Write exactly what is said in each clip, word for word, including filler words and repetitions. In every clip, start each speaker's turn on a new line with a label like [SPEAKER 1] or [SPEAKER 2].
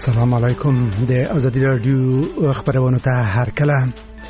[SPEAKER 1] السلام علیکم. د ازادي رادیو خبرونه ته هر کله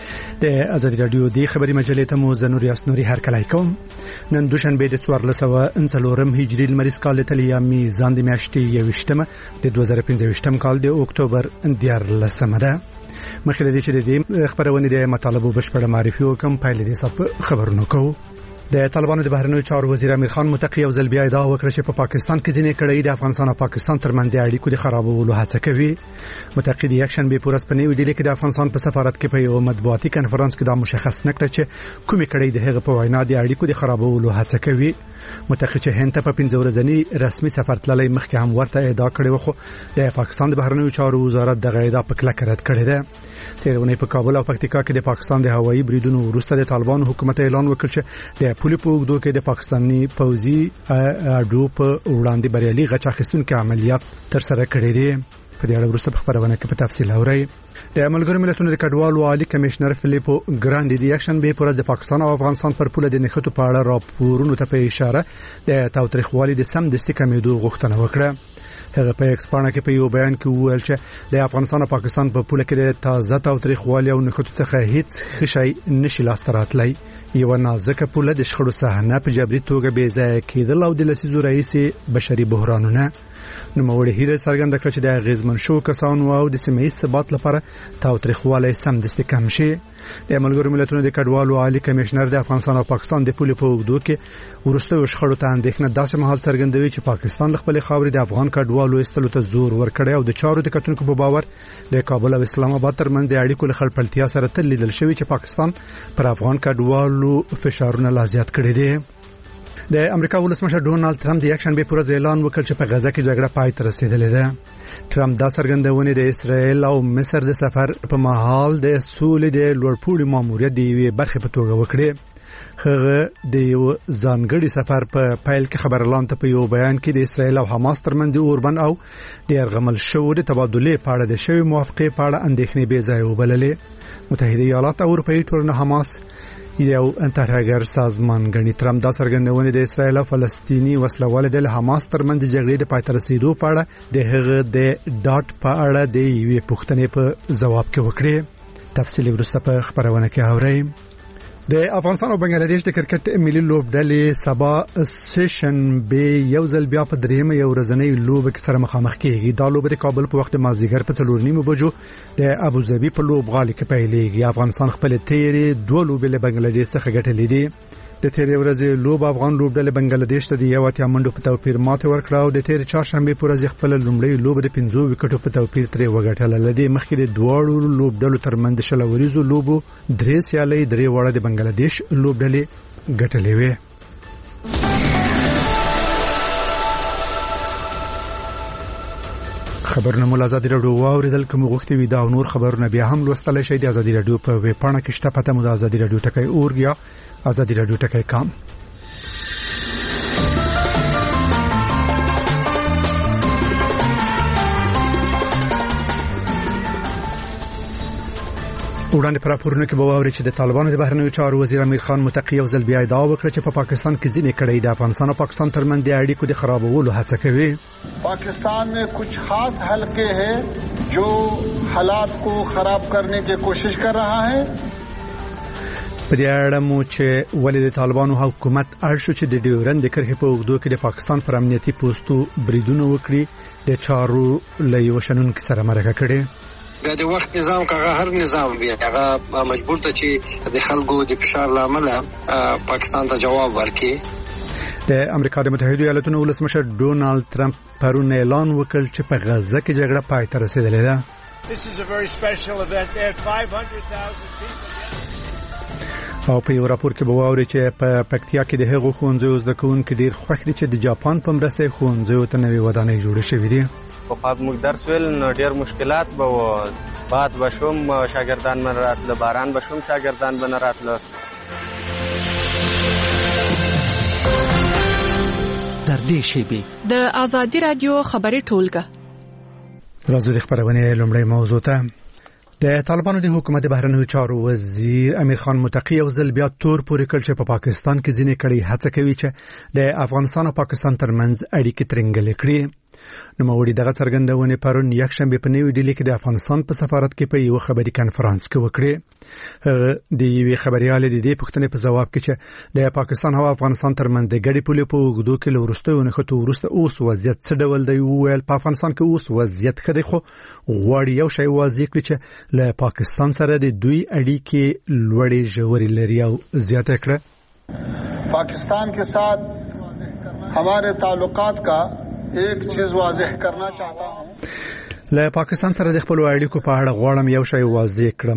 [SPEAKER 1] د ازادي رادیو د خبري مجلې ته مو زنور یاسنوري هر کله کوم. نن دوشنبه د څوارلس سوه انڅلورم هجري لمریز کال ته لیامي ځان د میاشتې یوشتمه د دوه زره پنځه کال د اکتوبر دیارلسمه ده. مخکې د دې چې د خبرونه د مطالبو بشپړه معرفي وکم پایلې د صف خبرونه کوو. د طالبانو د بهرنیو چارو وزیر امیر خان متقی او ځل بیا ادعا وکړه چې په پاکستان کې ځینې کړۍ د افغانستان او پاکستان ترمنځ د اړیکو د خرابولو هڅه کوي. متقی د یکشن به پورس په نیو ډیلی کې د افغانستان په سفارت کې په یو مطبوعاتي کانفرنس کې دا مشخص نکړه چې کومې کړۍ د هغه په وینا د اړیکو د خرابولو هڅه کوي. متقی چې هند ته په پنځه ورځنی رسمي سفر تللی مخکې هم ورته ادعا کړې و، خو د پاکستان د بهرنیو چارو وزارت دغه ادعا په کلکه رد کړې ده. تیرونه په کابل او پکتیکا کې د پاکستان د هوایي بریدونو وروسته د طالبانو حکومت اعلان وکړ چې د پولي په اوږدو کې د پاکستاني پوځي اډو په وړاندې بریالي غچ اخیستونکو عملیات تر سره کړي دي. په دې اړه وروسته په خبرونه کې په تفصیل اورئ. د ملګرو ملتونو د کډوالو عالی کمشنر فلیپو ګراندي د اکشن به پر د پاکستان او افغانستان پر پوله د نښتو په اړه راپورونو ته په اشاره د تاوتریخوالي د سم دستي کمیدو غوښتنه وکړه. هغه په ایکسپانه کې په یو بیان کې وویل چې د افغانستان او پاکستان په پوله کې د تازه تاوتریخوالي او نښتو څخه هیڅ خشي نشي لاسته راتلی. یو نازکه پوله د شخړو صحنه په جبري توګه بې ځای کېدل او د لسیزو رئیس بشري بحرانونه نوموړي هیله څرګنده کړه چې د غیزمن شو کسانو او د سیمه ایز ثبات لپاره تاوتریخوالی سم دستي کم شي. د ملګرو ملتونو د کډوالو عالی کمشنر د افغانستان او پاکستان د پولې په اوږدو کې وروستیو شخړو ته اندېښنه داسې مهال څرګندوي چې پاکستان له خپلې خاورې د افغان کډوالو ایستلو ته زور ورکړی او د چارو د کتونکو په باور د کابل او اسلام آباد ترمنځ د اړیکو له خړپړتیا سره تل لیدل شوی چې پاکستان پر افغان کډوالو فشارونه لا زیات کړي دي. د امریکا ولسمشر ډونالد ترامپ د یکشن به پورز اعلان وکړ چې په غزه کې جګړه پای ته رسیدلې ده. ترامپ دا څرګندونه د اسرائیل او مصر د سفر په مهال د سولې د لوړپوړي ماموریت د یوې برخې په توګه وکړي. هغه د یو ځانګړي سفر په پیل کې خبرلان ته په یو بیان کې د اسرائیل او حماس ترمنځ د اوربند او د ارغمل شو د تبادلې په اړه د شوی موافقه په اړه اندېښنې بې ځای وبللې. متحده ایالات او اروپאי ټولنه حماس یو انترهګر سازمان غني. ترامپ دا څرګندونه د اسرائیل او فلسطینی وسلواله د حماس ترمنځ د جګړې د پای ته رسیدو په اړه د هغه د ډاټ په اړه د یوې پوښتنې په ځواب کې وکړي. تفصیل ورسته په خبرونه کې اورئ. د افغانستان او بنگلاديش د کرکټ ملي لوبډلې سبا سیشن به یو ځل بیا په دریمه یو ورځنۍ لوب کې سره مخامخ کیږي. دا لوب د کابل په وخت مازیګر په څلور نیمو بجو د ابوظبي په لوبغالي کې پیلېږي. افغانستان خپل تیرې دوه لوبې له بنگلاديش څخه ګټلې دي. د تیرې ورځې لوب افغان لوبډلې بنگلاديش ته د یو اتیا منډو په توپیر ماته ورکړه او د تیرې چهارشنبه په ورځ خپل لومړی لوب د پنځو وکټو په توپیر ترې وګټله. لدې مخکې د دوه لوبډلو ترمنځ شلوریزو لوبو درې سیالۍ درې وړه د بنگلاديش لوبډلې ګټلې وې. خبرونه مول ازادي رادیو واوریدل کوم غوښتي وي دا نور خبرونه بیا هم لوستل شي د ازادي رادیو په ویب پاڼه کې شته. پته مو د ازادي رادیو ټکی اورګ یا ازادي رادیو ټکی کام. وړاندې پر راپورونه کې به واوري چې د طالبانو د بهرنیو چارو وزیر امیر خان متقی او ځل بیا ادعا وکړه چې په پاکستان کې ځینې کړۍ د افغانستان او پاکستان ترمنځ د اړیکو د خرابولو هڅه کوي.
[SPEAKER 2] पाकिस्तान में कुछ खास हलके हैं जो हालात को खराब करने की कोशिश कर रहा है.
[SPEAKER 1] په دې اړه مو چې ولې د طالبانو حکومت ارشو چې د ډیورند د کرښې په اوږدو کې د پاکستان پر امنیتي پوسټو بریدونه وکړي د چارو له یو شنونکو سره مرکه کړې.
[SPEAKER 3] د وخت نظام کغه هر نظام بیا هغه مجبور ته چې د خلکو د فشار لامل پاکستان ته جواب ورکړي.
[SPEAKER 1] د امریکا د متحده ایالاتونو ولسمشر ډونالد ترامپ پرون اعلان وکړ چې په غزه کې جګړه پای ته رسیدلې ده. او په یو راپور کې به واوري چې په پکتیا کې د هغو ښوونځیو زده کوونکي ډیر خوښ دي چې د جاپان په مرسته ښوونځیو ته نوې ودانۍ جوړې شوې دي.
[SPEAKER 4] په خاط موږ درس ویل نو ډیر مشکلات به و. باد بشوم شاګردان من راتله، باران بشوم شاګردان بن راتله.
[SPEAKER 5] در دې شیبې
[SPEAKER 6] د ازادي رادیو خبري ټولګه
[SPEAKER 1] راځو د خبرونه لومړی موضوع ته. د طالبانو د حکومت بهرنیو چارو وزیر امیر خان متقی او ځل بیا تور پورې کړ چې په پاکستان کې ځینې کړي هڅه کوي چې د افغانستان او پاکستان ترمنځ اړیکې ترنګلې کړي. نو موري دغه څرګندونه پرون یک شنبه په نیو ډیلی کې د افغانستان په سفارت کې په یو خبري کانفرنس کې وکړي. د یوې خبريال د دې پوښتنې په جواب کې چې د پاکستان او افغانستان ترمنځ د ګډي پولې په وګړو کې لورستو نه خطو ورسته اوس وضعیت څه ډول دی ویل په افغانستان کې اوس وضعیت خدي خو غواړي یو شی واضح کړي چې له پاکستان سره د دوی اړیکې لوړې ژورې لري او زیاته کړه.
[SPEAKER 2] पाकिस्तान के साथ हमारे ताल्लुकात का एक चीज वाضح करना चाहता हूं.
[SPEAKER 1] له پاکستان سره د خپل اړیکو په اړه غواړم یو شی واضح کړم.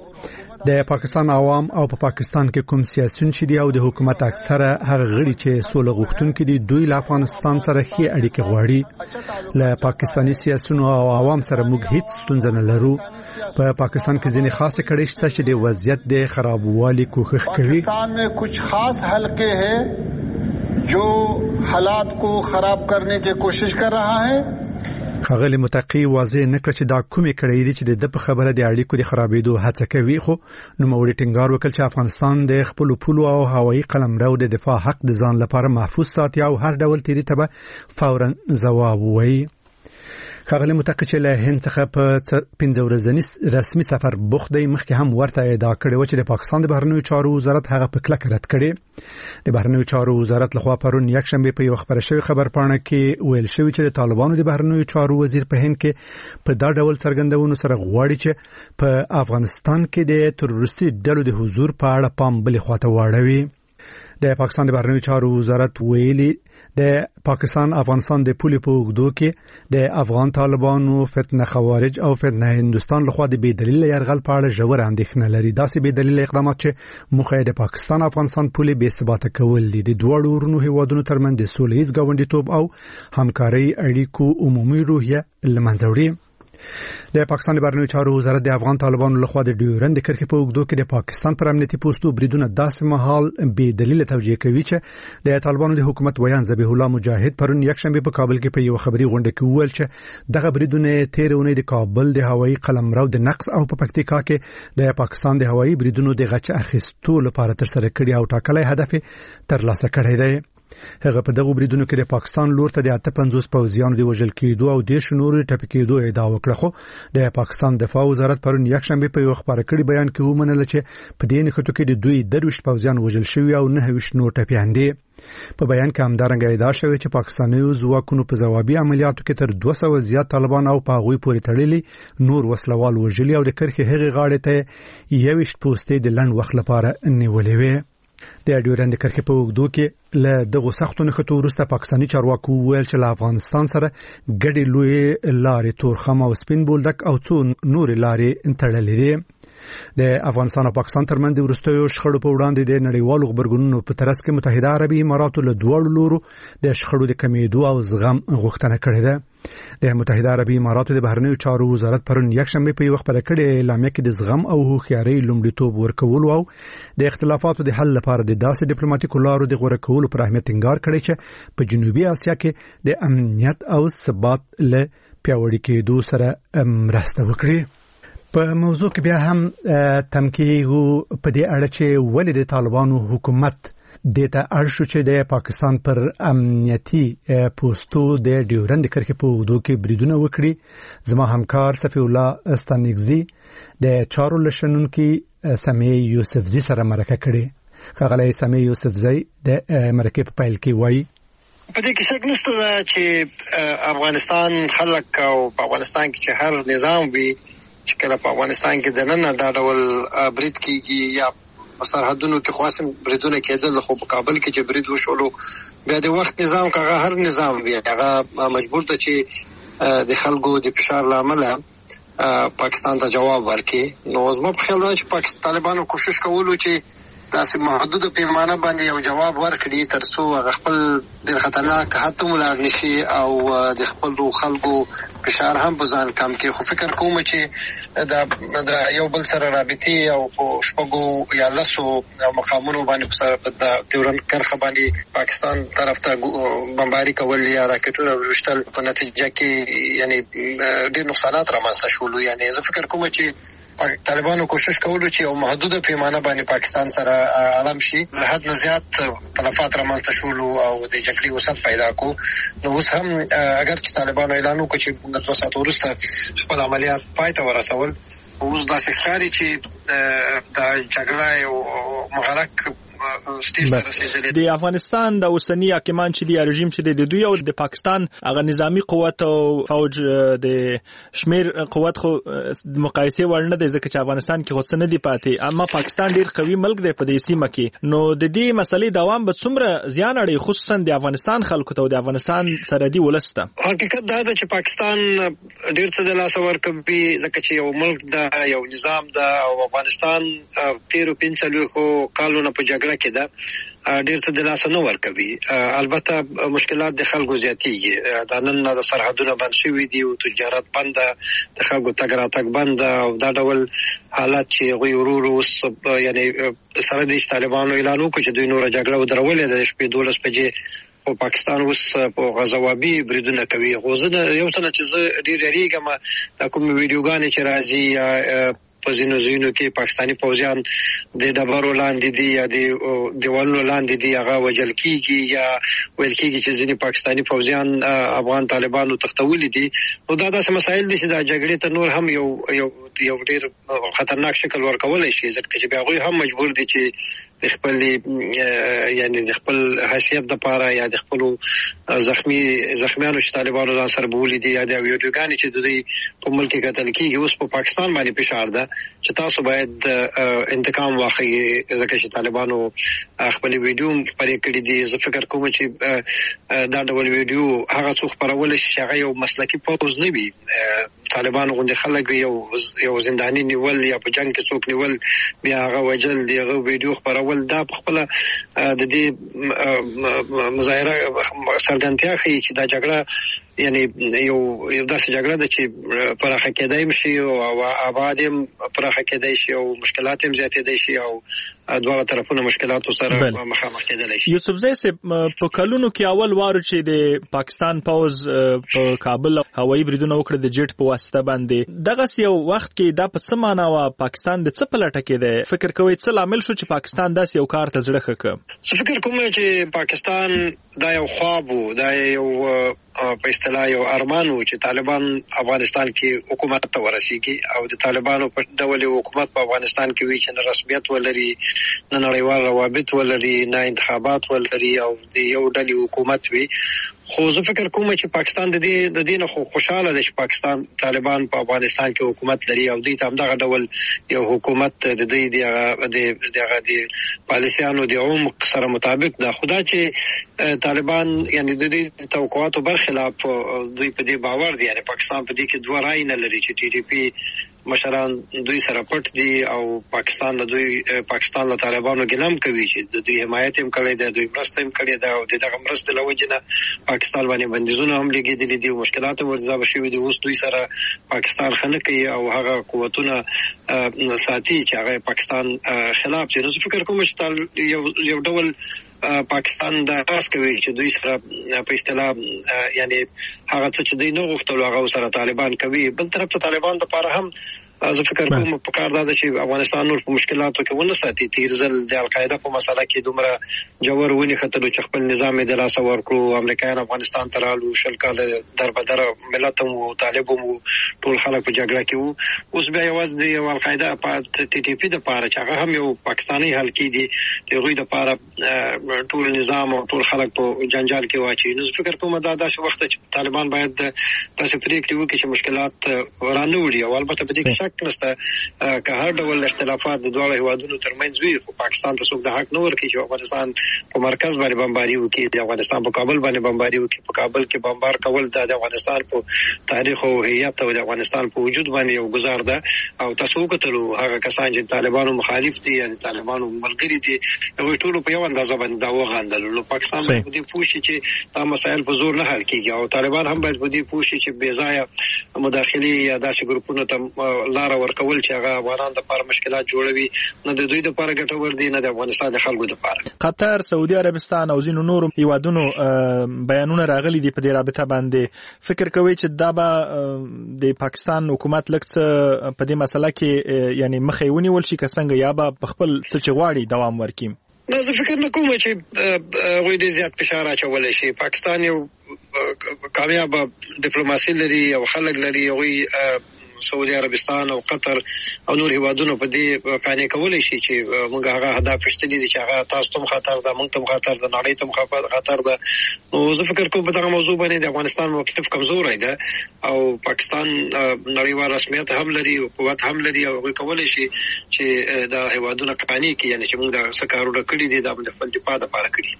[SPEAKER 1] د پاکستان عوام او په پاکستان کې کوم سیاسيون چې دی او د حکومت اکثره هغه غړي چې سوله غوښتونکي دي دوی له افغانستان سره ښه اړیکې غواړي. له پاکستاني سیاسيون او عوام سره موږ هیڅ ستونزه نه لرو. په پاکستان کې ځینې خاصه کړي شته چې د وضعیت د خرابوالي کوښښ کوي.
[SPEAKER 2] पाकिस्तान में कुछ खास हलके हैं जो हालात को खराब करने की कोशिश कर रहा है.
[SPEAKER 1] خغلی متقی واضح نکړه چې دا کومې کړې دي چې د په خبره د اړیکو د خرابېدو هڅه کوي. خو نو موري ټینګار وکړ چې افغانستان د خپل پولو او هوایي قلمرو د دفاع حق د ځان لپاره محفوظ ساتي او هر ډول تیری ته فورا ځواب وایي. خغلی متقی چې له هند څخه په پنځه ورځنی رسمي سفر بوخدي مخکې هم ورته ادعا کړې و چې د پاکستان د بهرنیو چارو وزارت هغه په کلک رد کړي. د بهرنیو چارو وزارت لخوا پرون یک شنبه په یو خبر شوی خبر پاڼه کې ویل شوی چې د طالبانو د بهرنیو چارو وزیر په هند کې په دا ډول څرګندونو سره غواړي چې په افغانستان کې د تروریستي ډلو د حضور په اړه پام بل خواته واړوي. د پاکستان د بهرنیو چارو وزارت ویلي د پاکستان افغانستان د پولې په وګړو کې د افغان طالبانو فتنه خوارج او فتنه هندستان لخوا د بې دلیل يرغل په اړه ژور اندېښنه لري. داسې بې دلیل اقدامات چې مخه د پاکستان افغانستان پولې بې ثباته کول دي د دوه ورونو هیوادونو ترمنځ د سولهییز ګاونډیتوب او همکارۍ اړیکو عمومي روحیه لمنځه وړي. د پاکستان بهرنیو چارو وزارت د افغان طالبانو لخوا د ډیورند کرښې په وګړو کې د پاکستان پر امنیتي پوسټو بریدونه داسې مهال بې دلیل توجیه کوي چې د طالبانو د حکومت ویان ذبیح الله مجاهد پرون یک شنبه په کابل کې په یو خبري غونډه کې وویل چې دغه بریدونه تیرونه د کابل د هوایي قلمرو د نقص او په پکتیکا کې د پاکستان د هوایي بریدونو د غچ اخیستو لپاره تر سره کړي او ټاکلي هدف ترلاسه کړی دی. هغه په دغه بریدونو کې د پاکستان لور ته د اته پنځوس پوځیانو د وژل کېدو او د شنورو ټپي کېدو ادعا وکړه. خو د پاکستان دفاع وزارت پرون یک شنبه په یو خبر کړي بیان کې ومنل چې په دې نخټو کې د دوی درويش پوځیان وژل شوی او نه ویش نور ټپيان دي. په بیان کې همدارنګه ادعا شوی چې پاکستاني ځواکونو په ځوابي عملیاتو کې تر دوه سوه زیات طالبان او پاغوي پورې تړلي نور وسلوال وژلي او د کرخي هغه غاړې ته یويش پوسټې د لند وخت لپاره نیولې وي. د ډیورند کرښې په وګړو کې له دغه سختو نخټو وروسته پاکستاني چارواکو ویل چې له افغانستان سره ګډې لوی لارې تورخم او سپین بولدک او څو نور لارې تړلې دي. د افغانستان او پاکستان ترمنځ ورستیو شخړو په وړاندې د نړیوالو خبرګونونو په ترڅ کې متحده عربي اماراتو له دوه لورو د شخړو د کمیدو او زغم غوښتنه کړې ده. د متحده عربي اماراتو د بهرنیو چارو وزارت پرون یک شنبه په یو خبر کړي اعلامیه کې د زغم او هوښیارۍ لومړیتوب ورکول او د اختلافاتو د حل لپاره د داسې ډیپلوماټیکو لارو د غوړه کولو پر اهمیت ټینګار کړی چې په جنوبي اسیا کې د امنیت او ثبات له پیاوړي کېدو سره مرسته وکړي. په موضوع کې بیا هم تمکیږو په دې اړه چې ولې د طالبانو حکومت دته ارشو چې د پاکستان پر امنیتي پوسټو د ډیورند کرښې په وګړو کې بریدونه وکړي. زما همکار صفی الله استانګزی د چارو لشنونکو سمیع یوسفزی سره مرکه کړې. خغلی سمیع یوسفزی د مرکه په پیل کې وایي
[SPEAKER 3] په دې کې څه نشته چې افغانستان خلک او په افغانستان کې چې هر نظام وي چې کله په افغانستان کې د نن دا ډول برید کیږي یا په سرحدونو کې خاصم بریدونه کېدل خو په کابل کې چې برید وشولو بیا د وخت نظام کغه هر نظام وي هغه مجبور ته چې د خلکو د فشار لامل پاکستان ته جواب ورکړي. نو زما په خیال ده چې پاکستان طالبانو کوشش کولو چې داسې محدود پیمانه باندې یو جواب ورکړي ترڅو خپل د خطرناک حتی ملاړ نشي او د خپل خلکو فشار هم بزان کم کې. خو فکر کوم چې دا د یو بل سره رابطي او شپږو یا لسو مقامونو باندې د تورن کرخه باندې پاکستان طرف ته بمباري کول یا راکټونه ورشتل په نتیجه کې یعنی ډېر نقصانات رامنځته شول. یعنی زه فکر کوم چې طالبانو کوشش کولو چې یو محدوده پیمانه باندې پاکستان سره اړم شي، له حد نه زیات تلفات رامنځته شول او د جګړې وسعت پیدا کو. نو اوس هم اگر چې طالبانو اعلان وکړي چې د دوه ساعت وروسته خپل عملیات پای ته ورسول، اوس داسې ښکاري چې د جګړه یو مغرق
[SPEAKER 7] د افغانستان د اوسنی حاکمان چې دی رژیم چې دی د دوی او د پاکستان هغه نظامی قوت او فوج د شمیر قوت خو مقایسه ور نه دی، ځکه چې افغانستان کې خو نه دی پاتې، اما پاکستان ډیر قوي ملک دی په دې سیمه کې. نو د دې مسلې دوام به څومره زیان اړي، خصوصا د افغانستان خلکو ته او د افغانستان سرحدي ولسته؟
[SPEAKER 3] حقیقت دا ده چې پاکستان ډیر څه د لاس ورکوي، ځکه چې یو ملک دا یو نظام دا، او افغانستان تیرو پنځلويخو کالونو په جګړه کې دا ډیر څه د لاس نه ورکوي. البته مشکلات د خلکو زیاتېږي، دا نن د سرحدونه بند شوي دي او تجارت بند، د خلکو تګ راتګ بند، او دا ډول حالات چې هغوی ورو ورو یعنی سره د طالبانو اعلان وکړ چې دوی نوره جګړه ودرولې ده، د شپې دولس بجې او پاکستان اوس په غزوابي بریدونه کوي. خو زه یو څه نه چې زه ډېر یېرېږم، دا کومې ویډیوګانې چې راځي یا په ځینو ځایونو کې پاکستاني پوځیان د ډبرو لاندې دي یا د دیوالونو لاندې دي، هغه وژل کېږي یا ویل کېږي چې ځینې پاکستاني پوځیان افغان طالبانو تښتولي دي. نو دا داسې مسایل دي چې دا جګړې ته نور هم یو یو یو ډېر خطرناک شکل ورکولی شي، ځکه چې بیا هغوی هم مجبور دي چې د خپل یعنی د خپل حیثیت دپاره یا د خپلو زخمی زخمیانو چې طالبانو ځان سره بولي دي یا د ویډیوګانې چې د دوی په ملک کې کتل کېږي، اوس په پاکستان باندې فشار ده چې تاسو باید انتقام واخلئ، ځکه چې طالبانو خپل ویډیو خپرې کړي دي. زه فکر کوم چې دا ډول ویډیو هغه څوک خپرولی شي چې هغه یو مسلکي پوځ نه وي. طالبانو غوندې خلک یو یو زنداني نیول یا په جنګ کې څوک نیول بیا هغه وژل، د هغه ویډیو خپرول، دا په خپله د دې مظاهره څرګندتیا ښیي چې دا جګړه یعنی یو یو داسې جګړه ده چې پراخه کېدای هم شي او آباد هم پراخه کېدای شي او مشکلات هم زیاتېدای شي او دواړه طرفونه مشکلاتو سره مخامخ کېدلی شي.
[SPEAKER 7] یوسفزی صاحب، په کلونو کې اول وارو چې د پاکستان پوځ په کابل هوایي بریدونه وکړه د جیټ په واسطه باندې، دغسې یو وخت کې دا په څه معنا وه؟ پاکستان د څه په لټه کې دی؟ فکر کوئ څه لامل شو چې پاکستان داسې یو کار ته زړه ښه کړ؟
[SPEAKER 3] زه فکر کوم چې پاکستان دا یو خواب و، دا یو په اصطلاح یو ارمان و چې طالبان افغانستان کې حکومت ته ورسیږي او د طالبانو په ډول حکومت په افغانستان کې وي چې نه رسمیت ولري، نه نړیوال روابط ولري، نه انتخابات ولري او د یو ډلې حکومت وي. خو زه فکر کوم چې پاکستان د دې د دې نه خو خوشاله دی چې پاکستان طالبان په افغانستان کې حکومت لري او دوی ته همدغه ډول یو حکومت د دوی د هغه د پالیسیانو د عمق سره مطابق ده. خو دا چې طالبان یعنی د دې توقعاتو برخلاف دوی په دې باور دي، یعنی پاکستان په دې کې دوه رای نه لري چې ټي ډي پی مشران دوی سره پټ دي او پاکستان له دوی پاکستان له طالبانو ګلم کوي چې د دوی حمایت هم کړی دی، دوی مرسته هم کړې ده او دغه مرسته له وجې نه پاکستان باندې بندیزونه هم لګېدلي دي، مشکلات هم ورځابه شوي دي. اوس دوی سره پاکستان ښه نه کوي او هغه قوتونه ساتي چې هغه پاکستان خلاف دي. نو زه فکر کوم چې یو ډول پاکستان دا تاس کوي چې دوی سره په اصطلاح یعنی هغه څه چې دوی نه غوښتل هغه سره طالبان کوي. بل طرف ته طالبان لپاره هم زه فکر کوم په کار دا ده چې افغانستان نور په مشکلاتو کې ونه ساتي. تیر ځل د القاعده په مسله کې دومره جوور ونښتلو چې خپل نظام یې د لاسه ورکړو، امریکایان افغانستان ته رالو، شل کاله دربدره ملت هم و، طالب هم و، ټول خلک په جګړه کې وو. اوس بیا یوازې د یو القاعده په ټي ټي پي دپاره چې هغه هم یو پاکستاني حلقې دي، د هغوی دپاره ټول نظام او ټول خلک په جنجال کې واچوي. نو زه فکر کوم دا داسې وخت چې طالبان باید داسې پرېکړې وکړي چې مشکلات رانه وړي او البته په دې کې شک نشته که هر ډول اختلافات د دواړو هیوادونو ترمنځ وي، خو پاکستان ته څوک د حق نه ورکوي چې افغانستان په مرکز باندې بمباري وکړي، د افغانستان په کابل باندې بمباري وکړي. په کابل کې بمبار کول د افغانستان په تاریخ او هویت او د افغانستان په وجود باندې یو ګزار ده او تاسو وکتلو هغه کسان چې طالبانو مخالف دي یا طالبانو ملګري دي هغوی ټولو په یو اندازه باندې دا وغندل. نو پاکستان باید په دې پوه شي چې دا مسایل په زور نه حل کېږي او طالبان هم باید په دې پوه شي چې بې ځایه مداخلې یا داسې ګروپونو ته لار ورکول چې هغه افغانان د لپاره مشکلات جوړوي نه د دوی د لپاره ګټور دي نه د افغانستان د خلکو د لپاره.
[SPEAKER 7] قطر، سعودي عربستان او ځینو نورو هیوادونو بیانونه راغلي دي په دې رابطه باندې. فکر کوي چې دا به د پاکستان حکومت لکه په دې مسله کې یعنی مخې ونیول شي که څنګه یا به په خپل څه چې غواړي دوام ورکړي؟
[SPEAKER 3] نه زه فکر نه کوم چې هغوی ډېر زیات فشار اچولی شي. پاکستان یو کامیاب ډیپلوماسي لري او خلک لري. هغوی سعودي عربستان او قطر او نور هیوادونو په دې قانع کولی شي چې موږ هغه هدف پېژندلی دي چې هغه تاسو ته هم خطر ده، موږ ته هم خطر ده، نړۍ ته هم خطر ده. نو زه فکر کوم په دغه موضوع باندې د افغانستان موقف کمزوری ده او پاکستان نړیوال رسمیت هم لري او قوت هم لري او هغوی کولی شي چې دا هیوادونه قانع کړي، یعنې چې موږ دا څه کارونه کړي دي دا به د خپل دفاع دپاره کړي.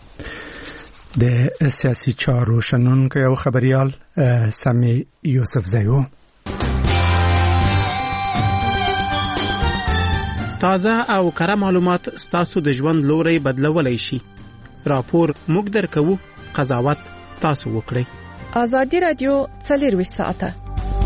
[SPEAKER 1] د سیاسي چارو شنونکی او خبریال سمی یوسفزی و.
[SPEAKER 8] تازه او کره معلومات ستاسو د ژوند لوري بدلولای شي. راپور موږ درکو، قضاوت تاسو وکړئ.
[SPEAKER 6] آزادي رادیو څلور ساعته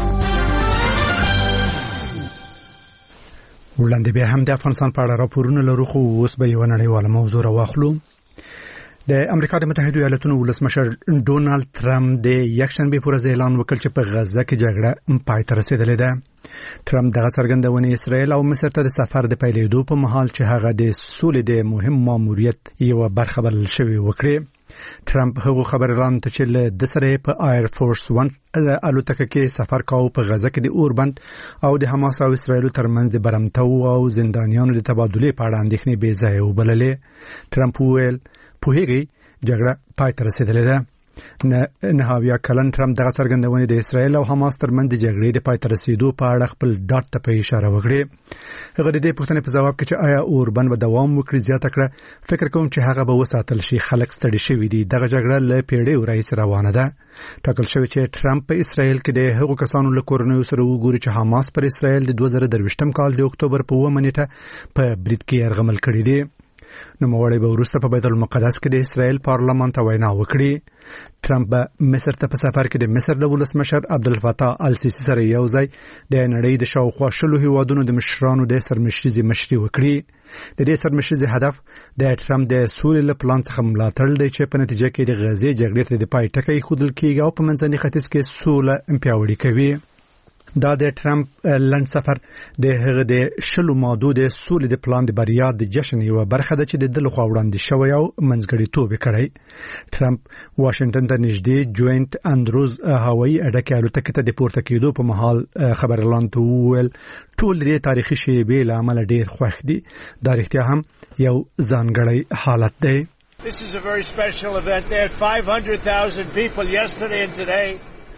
[SPEAKER 1] وړاندې به هم د افغانستان په اړه راپورونه لرو، خو اوس به یو نړیواله موضوع راواخلو. د امریکا د متحده ایالاتونو ولسمشر ډونالد ترامپ د یکشنبه پر ورځ اعلان وکړ چې په غزه کې جګړه پای ته رسیدلې ده. ترامپ دغه څرګندونه اسرائیل او مصر ته د سفر د پیلېدو په مهال چې هغه د سولې د مهم ماموریت یو برخه بلل شوی وکړي. ترامپ هغه خبرلان ته چې د سره په ایر فورس ون الوتکه کې سفر کاوه په غزه کې د اوربند او د حماس او اسرائیل ترمنځ د برمتو او زندانیانو د تبادله په اړه اندېښنې بې ځایه وبللې. ترامپ وویل په هغه جګړه پای ته رسیدلې ده. نه نهاویا کلن ترامپ دغه څرګندونه د اسرائیل او حماس ترمنځ د جګړې د پای ته رسیدو په اړه خپل ډاټ ته په اشاره وکړي. هغه د دې پوښتنې په ځواب کې چې آیا اوربند به دوام وکړي زیاته کړه، فکر کوم چې هغه به وساتل شي. خلک ستړي شوي دي. دغه جګړه له پیړیو راهیسې روانه ده. ټاکل شوی چې ترامپ په اسرائیل کې د هغو کسانو له کورنیو سره وګوري چې حماس پر اسرائیل د دوه زره درویشتم کال د اکتوبر په اوومه نیټه په برید کې یرغمل کړی دی. نوموړی به وروسته په بیت المقدس کې د اسرائیل پارلمان ته وینا وکړي. ترامپ به مصر ته په سفر کې د مصر د ولسمشر عبدالفتاح السیسی سره یو ځای د نړۍ د شاوخوا شلو هیوادونو د مشرانو د سرمشریزې مشري وکړي. د دې سرمشریزې هدف د ترامپ د سولې له پلان څخه ملاتړ دی چې په نتیجه کې د غزې جګړې ته د پای ټکی ښودل کېږي او په منځني ختیځ کې سوله پیاوړې کوي. دا د ترامپ لند سفر د هغه د شلو مادو د سولې د پلان د بریا د جشن یو برخه ده چې د دل خو وړاندې شوی او منځګړیتوب کړی. ترامپ واشنگټن ته نږدې جوینټ اندروز هوایي اډه کې الوتکه ته د پورته کېدو په مهال خبرلان ته وویل ټول دې تاریخي شیبې له امله ډېر خوښ دي. دا رښتیا هم یو ځانګړی حالت دی.
[SPEAKER 9] This is a very special event. There are five hundred thousand people yesterday and today.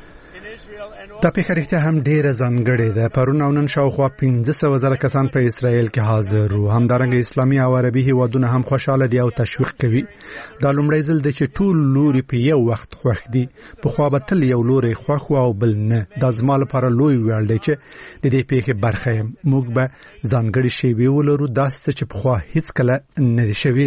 [SPEAKER 1] دا پیښه رښتیا هم ډیره ځانګړې ده. پرون او نن شاوخوا پنځه سوه زره کسان په اسرائیل کې حاضر وو. همدارنګه اسلامي او عربي هیوادونه هم خوشاله دي او تشویق کوي. دا لومړی ځل دی چې ټول لوري په یو وخت خوښ دي. پخوا به تل یو لوری خوښ او بل نه. دا زما لپاره لوی ویاړ دی چې د دې پیښې برخه یم. موږ به ځانګړې شیبې ولرو داسې چې پخوا هیڅ کله نه دي شوي.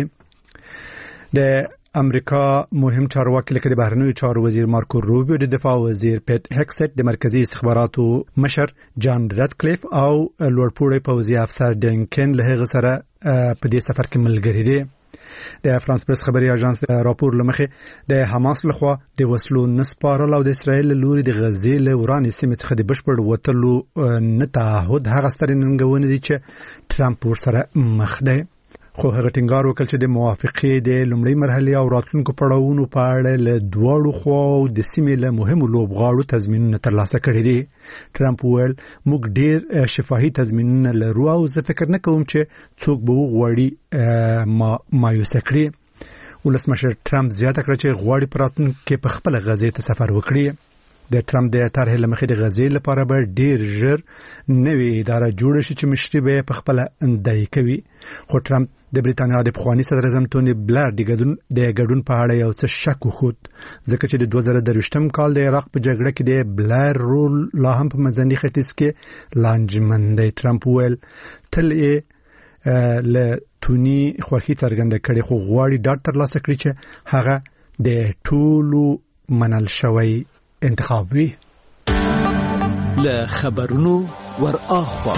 [SPEAKER 1] د امریکا مهم چارواکي لکه د بهرنیو چارو وزیر مارکو روبیو، د دفاع وزیر پیټ هکسټ، د مرکزی استخباراتو مشر جان ریډکلیف او لوړپوړی پوځي افسر ډینکن له هغه سره په دې سفر کې ملګري دي. د فرانس پریس خبري اژانس راپور لمخه د حماس لخوا د وسلو نسپارل او د اسرائیل لوري د غزې له ورانې سیمې څخه د بشپړ وټلو نه تعهد هغه سترې ننګونې دي چې ترامپ ورسره مخ دی. خو هغه ټینګار وکړ چې د موافقې د لومړۍ مرحلې او راتلونکو پړاوونو په اړه له دواړو خواو د سیمې له مهمو لوبغاړو تضمینونه ترلاسه کړي دي. ترامپ وویل موږ ډېر شفاهي تضمینونه لرو او زه فکر نه کوم چې څوک به وغواړي ما مایوسه کړي. ولسمشر ترامپ زیاته کړه چې غواړي په راتلونکي کې په خپله غزې ته سفر وکړي. د ترامپ د طرحې له مخې د غزې لپاره به ډېر ژر نوې اداره جوړه شي چې مشري به یې په خپله اندایي کوي. خو ترامپ د بریتانیا د پخواني صدر اعظم ټوني بلر د ګډون د ګډون په اړه یو څه شک وښود، ځکه چې د دوه زره درویشتم کال د عراق په جګړه کې د بلر رول لا هم په منځني ختیځ کې لانجمن دی. ترامپ ویل تل یې له توني خوښي څرګنده کړې، خو غواړي ډاډ ترلاسه کړي چې هغه د ټولو منل شوی انتخاب وي.
[SPEAKER 5] له خبرونو ور اخوا.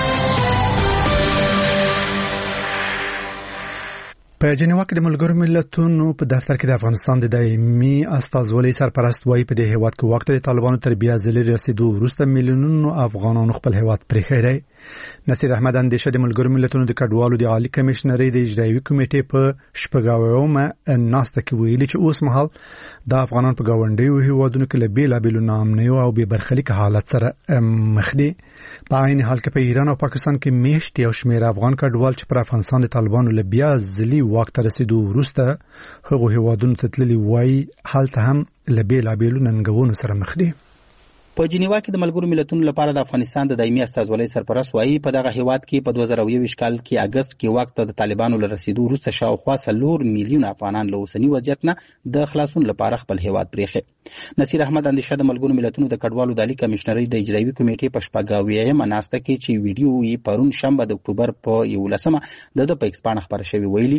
[SPEAKER 1] په جنیوا کې د ملګرو ملتونو په دفتر کې د افغانستان د دایمي استازولۍ سرپرست وایي په دې هیواد کې وخت د طالبانو تر بیا ځلې رسیدو وروسته میلیونونو افغانانو خپل هیواد پرېښی دی. نصیر احمد اندیشه د ملګرو ملتونو د کډوالو د عالی کمشنرۍ د اجرایوي کمیټې په شپږاومه ناسته کې ویلي چې اوس مهال د افغانان په ګاونډیو هیوادونو کې له بېلابېلو ناامنیو او بې برخلیک حالت سره مخ دي. په عین حال کې په ایران او پاکستان کې میشت یو شمېر افغان کډوال چې پر افغانستان د طالبانو له بیا ځلې واک ته رسیدو وروسته هغو هیوادونو ته تللي وایي هلته هم له بېلابېلو ننګونو سره مخ دي.
[SPEAKER 8] په جنیوا کې د ملګرو ملتونو لپاره د افغانستان د دایمي استازولۍ سرپرست وایي په دغه هیواد کې په دوه زره یوویشت کال کې اگست کې واک ته د طالبانو له رسیدو وروسته شاوخوا څلور میلیونه افغانان له اوسني وضعیت نه د خلاصون لپاره خپل هیواد پرېښی. نصیر احمد اندیشه د ملګرو ملتونو د کډوالو د عالی کمشنرۍ د اجرایوي کمیټې په شپږاویمه ناسته کې چې ویډیو یې پرون شنبه د اکتوبر په یولسمه د د په ایکس پاڼه خبره شوې ویلي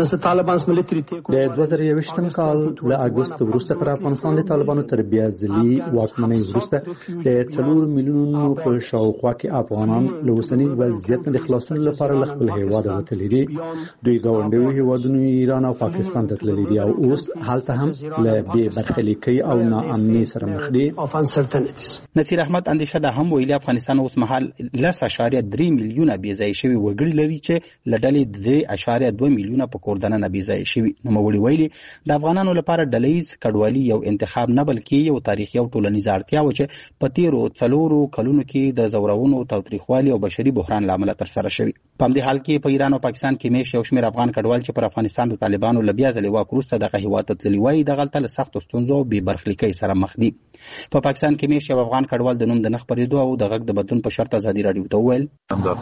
[SPEAKER 1] د دوه زره یوویشتم کال له اگست وروسته پر افغانستان د طالبانو تر بیا ځلې واکمنۍ وروسته د څلور میلیونونو په شاوخوا کې افغانان له اوسني وضعیت نه د خلاصون لپاره له خپل هیواده وتلي دي. دوی ګاونډیو هیوادونو ایران او پاکستان ته تللي دي او اوس هلته هم له بې برخلیکۍ او ناامنۍ سره مخ دي.
[SPEAKER 8] نصیر احمد اندیشه دا هم ویلي افغانستان اوس مهال لس اشاریه درې میلیونه بې ځایه شوي وګړي لري چې له ډلې درې اشاریه دوه میلیونه په کور دننه بې ځایه شوي. نوموړي ویلي د افغانانو لپاره ډلهییز کډوالي یو انتخاب نه بلکې یو تاریخي او ټولنیزه اړتیا و چې په تیرو څلورو کلونو کې د زورونو تاوتریخوالي او بشري بحران لامل ترسره شوی. په همدې حال کې په ایران او پاکستان کې میشت یو شمېر افغان کډوال چې پر افغانستان د طالبانو له بیا ځلې واک وروسته دغه هیواد ته تللي وایي دغلته له سختو ستونزو او بې برخلیکۍ سره مخ دي. په پاکستان کې میشت یو افغان کډوال د نوم د نه خپرېدو او د غږ د بدلون په شرط ازادي راډیو ته وویل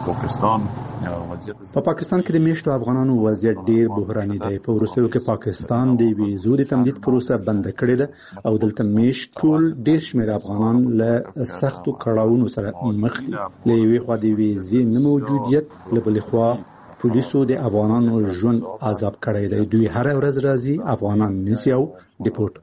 [SPEAKER 1] په پاکستان کې د میشتو افغانانو وضعیت ډیر بحراني دی. په وروستیو کې پاکستان د ویزو د تمدید پروسه بند کړې ده او دلته میشت ټول ډیر شمېر افغانان له سختو کړاوونو سره مخ دي. له یوې خوا د ویزې نه موجودیت، له بلې خوا پولیسو د افغانانو ژوند عذاب کړی دی. دوی هر ورځ راځي افغانان نیسي او ډیپورټ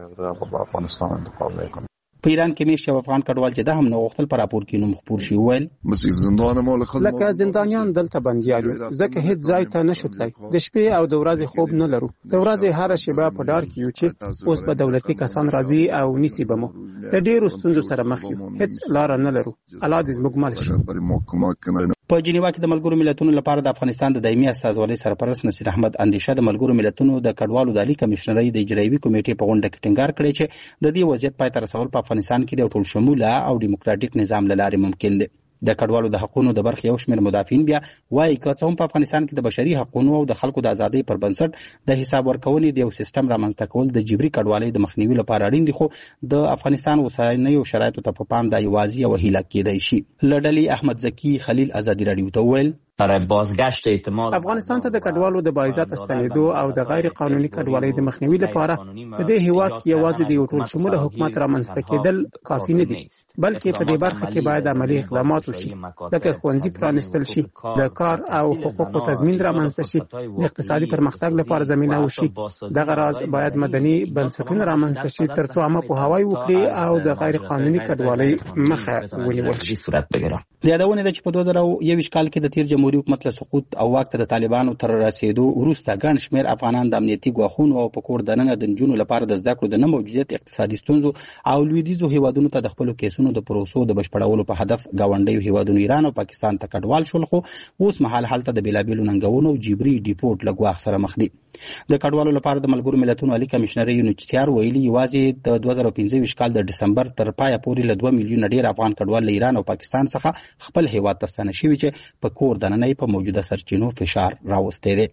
[SPEAKER 1] کوي.
[SPEAKER 8] په ایران کې میشت یو افغان کډوال چې دا هم نه غوښتل په راپور کې نوم خپور شي وویل
[SPEAKER 10] لکه زندانیان دلته بندیان یو ځکه هیڅ ځای ته نشو تللی. د شپې او د ورځې خوب نه لرو. د ورځې هره شیبه په ډار کې یو چې اوس به دولتي کسان راځي او نیسي به مو. د ډېرو ستونزو سره مخ یو. هیڅ لاره نه لرو. الله دې زموږ مل شي.
[SPEAKER 8] په جنیوا کې د ملګرو ملتونو لپاره د افغانستان د دایمي استازولۍ سرپرست نصیر احمد اندیشه د ملګرو ملتونو د کډوالو د عالی کمشنرۍ د اجرایوي کمیټې په غونډه کې ټینګار کړی چې د دې وضعیت پای ته رسول په افغانستان کې د ټول شموله او ډیموکراټیک نظام له لارې ممکن دی. د کډوالو د حقوقو د برخې یو شمېر مدافعین بیا وایي که څه هم په افغانستان کې د بشري حقوقو او د خلکو د ازادۍ پر بنسټ د حساب ورکونې د یو سیستم رامنځته کول د جبري کډوالۍ د مخنیوي لپاره اړین دي، خو د افغانستان اوسنیو شرایطو ته په پام دا یوازې یوه هیله کېدای شي. له ډلې احمد زکي خلیل ازادي راډیو ته وویل
[SPEAKER 10] افغانستان ته د کډوالو د باعزت ستنېدو او د غیر قانوني کډوالۍ د مخنیوي لپاره په دې هیواد کې یوازې د یو ټول شموله حکومت رامنځته کېدل کافي نه دي، بلکې په دې برخه کې باید عملي اقدامات وشي، لکه ښوونځي پرانیستل شي، د کار او حقوقو تضمین رامنځته شي، د اقتصادي پرمختګ لپاره زمینه وشي. دغه راز باید مدني بنسټونه رامنځته شي ترڅو عامه پوهاوی وکړي او د غیر قانوني کډوالۍ مخه ونیول شي.
[SPEAKER 8] د یادونه ده چې په دوه زره یوویشت کال کې د تیر جمهوریت حکومت له سقوط او واک ته د طالبانو تر رسیدو وروسته ګڼ شمېر افغانان د امنیتي ګواښونو او په کور دننه د نجونو لپاره د زده کړو د نه موجودیت، اقتصادي ستونزو او لویدیځو هیوادونو ته د خپلو کیسونو د پروسو د بشپړولو په هدف ګاونډیو هیوادونو ایران او پاکستان ته کډوال شول، خو اوس مهال هلته د بېلابېلو ننګونو او جبري ډیپورټ له ګواښ سره مخ دي. د کډوالو لپاره د ملګرو ملتونو عالی کمشنرۍ یونیچسیار ویلي یوازې د دوه زره پنځه ویشت کال د ډسمبر تر پایه پورې له دوه میلیونه ډېر افغان کډوال له ایران او پاکستان څخه خپل هیواد ته ستانه شوي چې په کور دننه یې په موجوده سرچینو فشار راوستی دی.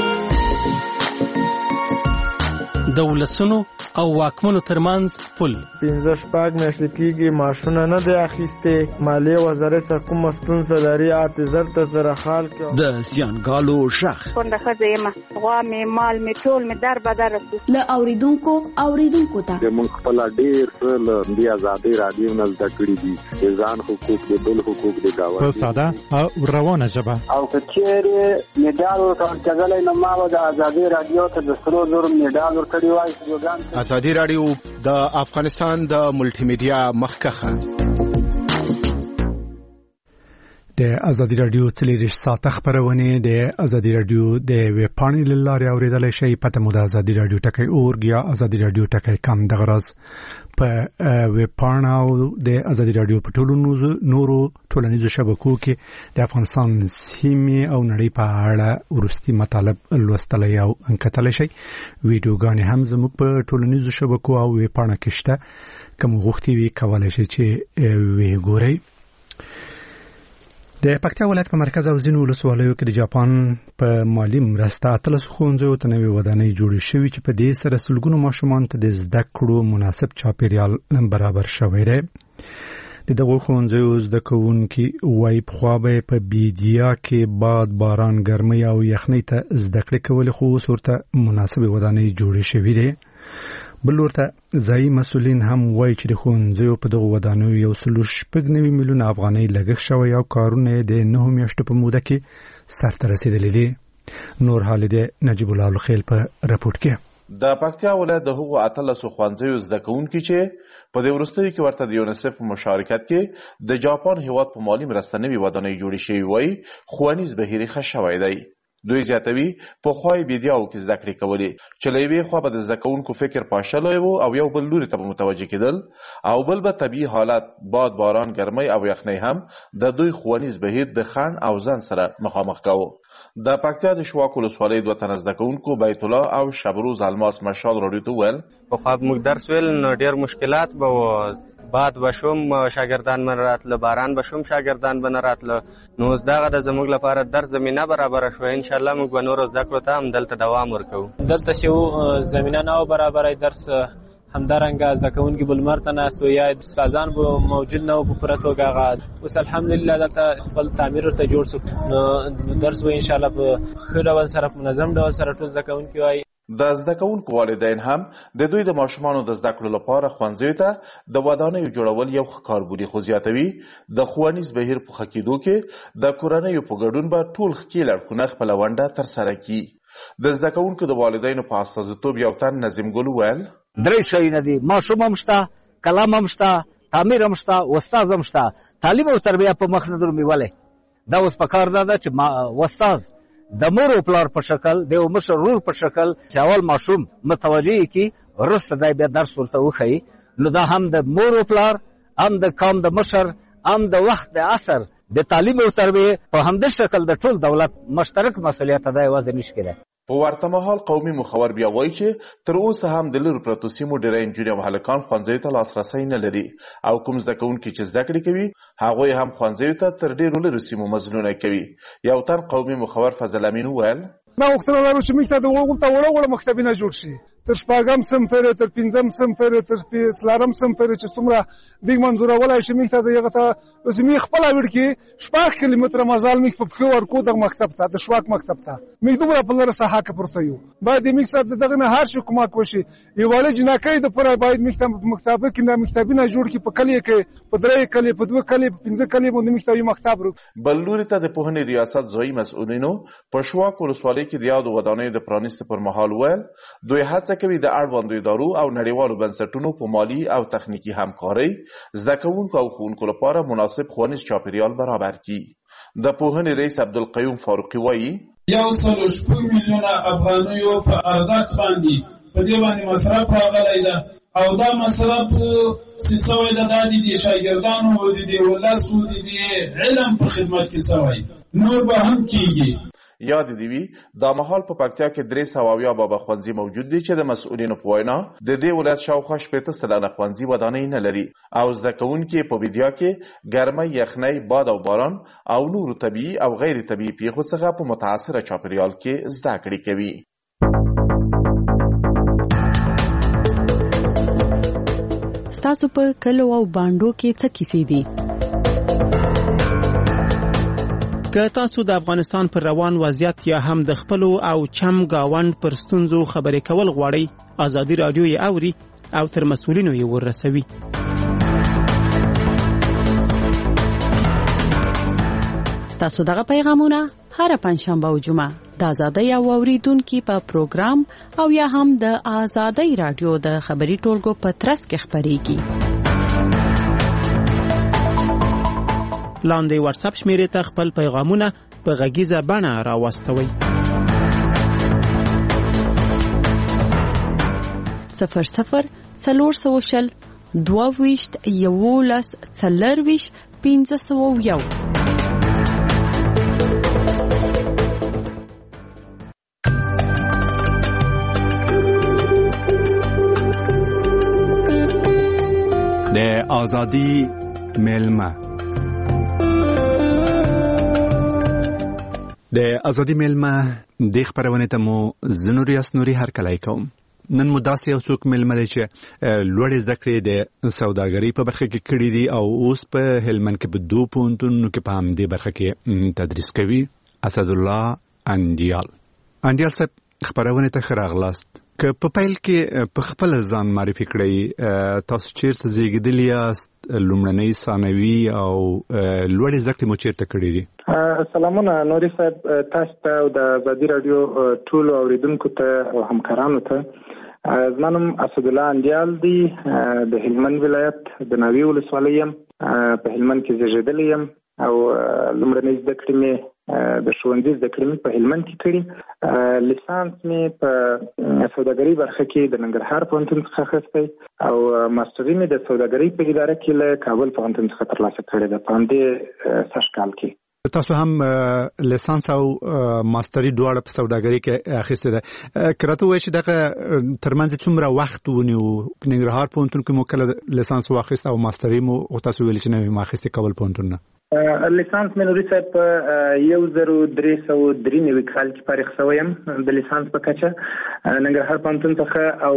[SPEAKER 5] د ولسونو او واکمنو ترمنځ پل
[SPEAKER 11] پنځه شپږ میاشتې کېږي معاشونه نه دی اخیستې، مالیې وزارت څخه کومه ستونزه لري حافظر ته سره خال کې
[SPEAKER 5] د زیانګالو غږ
[SPEAKER 12] کونډه ښځه یم، غوا مې مال مې ټول مې در بدره سو.
[SPEAKER 13] له اوریدونکو اوریدونکو ته
[SPEAKER 14] موږ خپل ډېر څه له دې ازادۍ راډیو نه زده کړي دي، د ځان حقوق د بل حقوق د ګاونډي
[SPEAKER 15] په ساده او روانه ژبه.
[SPEAKER 16] او که چېرې مډال ورته ورکړلی نو ما به د ازادۍ راډیو ته د سرو زرو مډال ورکړی وای.
[SPEAKER 17] ازادي راډیو د افغانستان د ملټي میډیا مخکخه.
[SPEAKER 1] د ازادي رادیو څلېرویشت ساعته خبرونه د ازادي رادیو د ویب پاڼې له لارې اورېدلی شئ. پته مو د ازادي رادیو ټکی اورګ یا ازادي رادیو ټکی کم. دغه راز په ویب پاڼه او د ازادي رادیو په ټولو نورو ټولنیزو شبکو کې د افغانستان سیمې او نړۍ په اړه وروستي مطالب لوستلی او کتلی شئ. ویډیوګانې هم زموږ په ټولنیزو شبکو او ویب پاڼه کې شته. که مو غوښتي وي کولی شئ چې ویې ګورئ. د پکتیا ولایت په مرکز او ځینو ولسوالیو کې د جاپان په مالي مرسته اتلس ښوونځیو ته نوې ودانۍ جوړې شوي چې په دې سره سلګونو ماشومانو ته د زده کړو مناسب چاپیریال برابر شوی دی. د دغو ښوونځیو زده کوونکي وایي پخوا به په بیدیا کې باد، باران، ګرمۍ او یخنۍ ته زده کړې کولې، خو اوس ورته مناسبې ودانۍ جوړې شوي دي. بل ورته ځایي مسؤلین هم وایي چې د ښوونځیو په دغو ودانیو یو سلو شپږ نوي میلیونه افغانۍ لګښت شوی او کارونه یې د نهو میاشتو په موده کې سرته رسېدلي دي. نور حال د نجیب الله الخیل په رپورټ کې.
[SPEAKER 17] د پکتیا ولایت د هغو اتلسو ښوونځیو زده کوونکي چې په دې وروستیو کې ورته د یونیسف په مشارکت کې د جاپان هیواد په مالي مرسته نوې ودانۍ جوړې شوې وایي ښوونیز بهیر یې ښه شوی دی. دوی زیاتوي پخوا یې بیدیاو کې زده کړې کولې چې له یوې خوا به د زده کوونکو فکر پاشلی و او یو بل لوري ته به متوجه کېدل او بل به طبیعي حالت باد، باران، ګرمۍ او یخنۍ هم د دوی ښوونیز بهیر د خنډ او ځنډ سره مخامخ کوو. د پکتیا د شواک ولسوالۍ دوه تنه زده کوونکو بیت الله او شبروز الماس مشال راډیو ته وویل
[SPEAKER 4] پخوا موږ درس ویل نو ډېر مشکلات به و، باد بشوم شاګردان من راتله، باران بشوم شاګردان به نه راتله. نو اوس دغه د زموږ لپاره درس زمینه برابره شوه. انشاءالله موږ به نورو زده کړو ته هم دلته دوام ورکوو.
[SPEAKER 18] دلته چې زمینه نه و برابره درس همدارنګه زده کوونکي به لمر ته ناست و یا استادان به موجود نه و په پوره توګه. هغه اوس الحمدلله دلته خپل تعمیر ورته جوړ شو. نو درس به انشاءالله په ښه ډول سره په منظم ډول سره ټول زده کوونکي وایي.
[SPEAKER 17] د زده کوونکو والدین هم د دوی د ماشومانو د زده کړو لپاره ښوونځیو ته د ودانیو جوړول یو ښه کار بولي، خو زیاتوي د ښوونیز بهیر په ښه کېدو کې د کورنیو په ګډون به ټول ښکیل اړخونه خپله ونډه ترسره کړي. د زده کوونکو د والدینو په استازیتوب یو تن نظیم ګل وویل
[SPEAKER 19] درې شیونه دي: ماشوم هم شته، کلام هم شته، تعمیر هم شته، استاد هم شته. تعلیم او تربیه په مخ نه درومي. ولې دا اوس پکار ده چې استاد د مور او پلار په شکل د یو مشر ورور په شکل چې اول ماشوم متوجه کړي وروسته دی بیا درس ورته وښیي. نو دا هم د مور او پلار، هم د قوم د مشر، هم د وخت د عصر د تعلیم او تربیه په همدې شکل د ټول دولت مشترک مسؤلیت ده، یوازې نشي کېدای.
[SPEAKER 17] په ورته مهال قومي مخور بیا وایي چې تر اوسه هم د لرو پرتو سیمو ډېری نجونې او هلکان ښوونځیو ته لاسرسی نه لري او کوم زده کوونکي چې زده کړې کوي هغوی هم ښوونځیو ته تر ډېرو لرو سیمو مزلونه کوي. یو تن قومي مخور فضل امین وویل
[SPEAKER 20] دا غوښتنه لرو چې موږ ته د هغو وړه وړه مکتبونه جوړ شي، تر شپږم صنف پورې، تر پنځم صنف پورې، تر څلورم صنف پورې چې څومره دوی منظورولی شي موږ ته د هغه ته اوس موږ خپله وړ کې شپږ کیلومتره مزال موږ په پښو ورکو دغه مکتب ته، د شواک مکتب ته. موږ دومره په لره ساحه کې پورته یو. باید موږ سره د دغه نه هر شي کومک وشي. یووالی جنکۍ دپاره باید موږ ته په مکتبه کې مکتبونه جوړ کړي، په کلیو کې په درې کلي، په دوه کلي، په پنځه کلي باندې موږ ته یو مکتب وکړو.
[SPEAKER 17] بل لوري ته د پوهنې ریاست ځایي مسؤلینو په شواک ولسوالۍ کې د یادو ودانیو د پرانیستو پر مهال وویل دوی هڅه کوي د اړوندو ادارو او نړیوالو بنسټونو په مالي او تخنیکي همکارۍ زده کوونکو او ښوونکو لپاره مناسب ښوونیز چاپیریال برابر کړي. د پوهنې رئیس عبدالقیوم فاروقي وایي
[SPEAKER 21] یو سل شپږ میلیونه افغانیو په ارزښت باندې په دې باندې مصرف راغلی ده او دا مصرف څه سوی ده دا د شاګردانو او د ولسو د علم په خدمت کې سوی، نور به هم کېږي.
[SPEAKER 17] یاد دی وی دا مهال په پکتیا کې درې سوه اویا بابا ښوونځي موجود دي چې د مسؤلینو په وینا د دې ولایت شاوخوا شپېته سلنه ښوونځي ودانۍ نه لري او زده کوونکي په بیدیا کې ګرمۍ، یخنۍ، باد او باران او نورو طبیعي او غیر طبیعي پیښو څخه په متاثره چاپیریال کې زده کړې کوي.
[SPEAKER 22] ستاسو په کلو او باندو کې څه کیسې دي؟
[SPEAKER 23] که تاسو د افغانستان پر روان وضعیت یا هم د خپلو او چم گاوند پر ستونزو خبرې کول غواړئ، ازادي رادیو یې اوري او تر مسؤلینو یې ورسوي.
[SPEAKER 22] ستاسو دغه پیغامونه هر پنځشنبه او جمعه د ازادۍ او اوریدونکو په پروګرام او یا هم د ازادۍ رادیو د خبري ټولګو په ترڅ کې خبريږي.
[SPEAKER 23] لاندې واتس اپ شمیرې ته خپل پیغامونه په غږیزه بڼه راوستوئ.
[SPEAKER 22] صفر صفر څلور سوه شل دوه ویشت یولس څلرویشت پنځه سوه یو.
[SPEAKER 1] د ازادي میلمه د ازادي میلمه د خبرونه ته مو زنوري اسنوري هر کله کوم. نن مو داسې یو څوک میلمه دی چې لوړې زده کړې د سوداګرۍ په برخه کې کړې دي او اوس په هلمند کې په دوه پوهنتونونو کې په همدې برخه کې تدریس کوي. اسدالله انډیال انډیال صاحب خبرونه ته ښه راغلاست. که په پیل کې په خپل ځان معرفي کړئ، تاسو چیرته زیږیدلي یاست، لومړنۍ ثانوي او لوړې زده کړې مو چیرته کړې دي؟
[SPEAKER 2] سلامونه نوري صاحب، تاسو ته او د ازادي رادیو ټولو اوریدونکو ته او همکارانو ته. زما نوم اسدالله انډیال دی، د هلمند ولایت د ناوې ولسوالۍ یم، په هلمند کې زیږېدلی یم او لومړنۍ زده کړې مې د ښوونځي زده کړې مې په هلمند کې کړي. لیسانس مې په سوداګرۍ برخه کې د ننګرهار پوهنتون څخه اخیستی او ماسټري مې د سوداګرۍ په اداره کې له کابل پوهنتون څخه ترلاسه کړې ده په همدې سږ کال کې.
[SPEAKER 1] تاسو هم لیسانس او ماستری دواړه په سوداګرۍ کې اخیسته ده. کراته وایي چې دغه ترمنځ څومره وخت ونیو؟ په ننګرهار پوهنتون کې مو کله لیسانس واخیست او ماستری مو او تاسو ویل چې نه ما اخیسته کابل پوهنتون نه؟
[SPEAKER 2] لیسانس مې نوري صاحب په یو زر درې سوه درې نوي کال کې فارغ شوی یم د لیسانس په کچه ننګرهار پوهنتون څخه او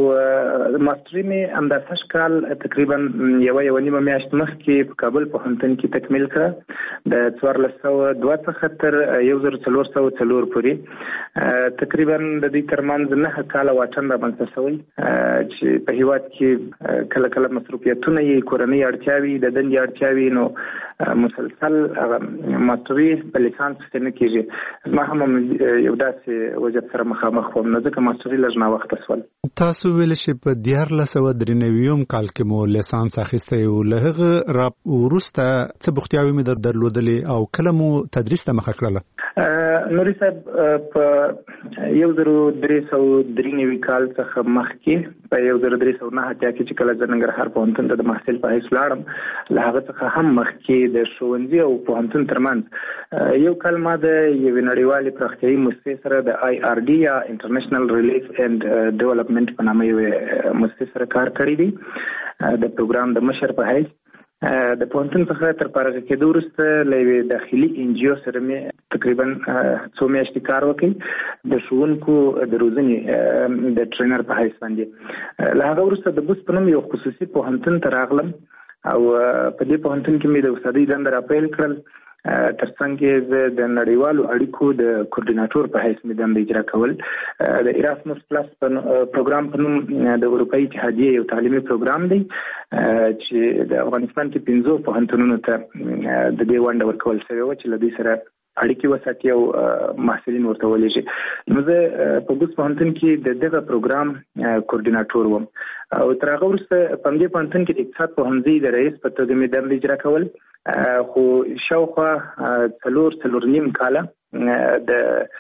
[SPEAKER 2] ماستري مې همدا سږ کال تقریبا یوه یوه نیمه میاشت مخکې په کابل پوهنتون کې تکمیل کړه د څوارلس سوه دوه څخه تر یو زر څلور سوه څلور پورې. تقریبا د دې ترمنځ نهه کاله واټن رامنځته شوی چې په هېواد کې کله کله مصروفیتونه یې کورنۍ اړتیاوې د دندې اړتیاوې نو مسلسل ماستري په لیسانس کې نه کېږي. ما هم یو داسې وضعیت سره مخامخ وم نو ځکه ماستري لږ ناوخته شول.
[SPEAKER 1] تاسو ویل چې په دیارلس سوه درې نوي کال کې مو لیسانس اخیستی و، له هغه وروسته څه بوختیاوې مې درلودلې او کله مو تدریس ته مخه کړله؟
[SPEAKER 2] نوري صاحب په یو زر درې سوه درې نوي کال څخه مخکې په یو زر درې سوه نهه اتیا کې چې کله زه ننګرهار پوهنتون ته د محصل په حیث لاړم، له هغه څخه هم مخکې د ښوونځي او پوهنتون ترمنځ یو کال ما د یوې نړیوالې پراختیایي موسسې سره د آی آر ډي یا انټرنیشنل ریلیف اینډ ډیولپمنټ په نامه یوې موسسې سره کار کړی دی د پروګرام د مشر په حیث. د پوهنتون څخه تر فارغ کېدو وروسته له یوې داخلي ان جی او سره مې تقریبا څو میاشتې کار وکړ د ښوونکو د روزنې د ټرینر په حیث باندې. له هغه وروسته د بوس په نوم یو خصوصي پوهنتون ته راغلم او په دې پوهنتون کې مې د استادۍ دنده راپیل کړل. ترڅنګ یې زه د نړیوالو اړیکو د کوردیناټور په حیث مې دنده اجرا کول. د ایراسموس پلس پروګرام په نوم د اروپایي اتحادیې یو تعلیمي پروګرام دی چې د افغانستان کې پنځو پوهنتونونو ته د دې ونډه ورکول شوې وه چې له دوی سره اړیکې وساتي او محصلین ورته ولېږي. نو زه په بوس پوهنتون کې د دغه پروګرام کوردیناټور وم او تر هغه وروسته په همدې پوهنتون کې د اقتصاد پوهنځي د رئیس په توګه مې دنده اجرا کول. خو شاوخوا څلور څلور نیم کاله د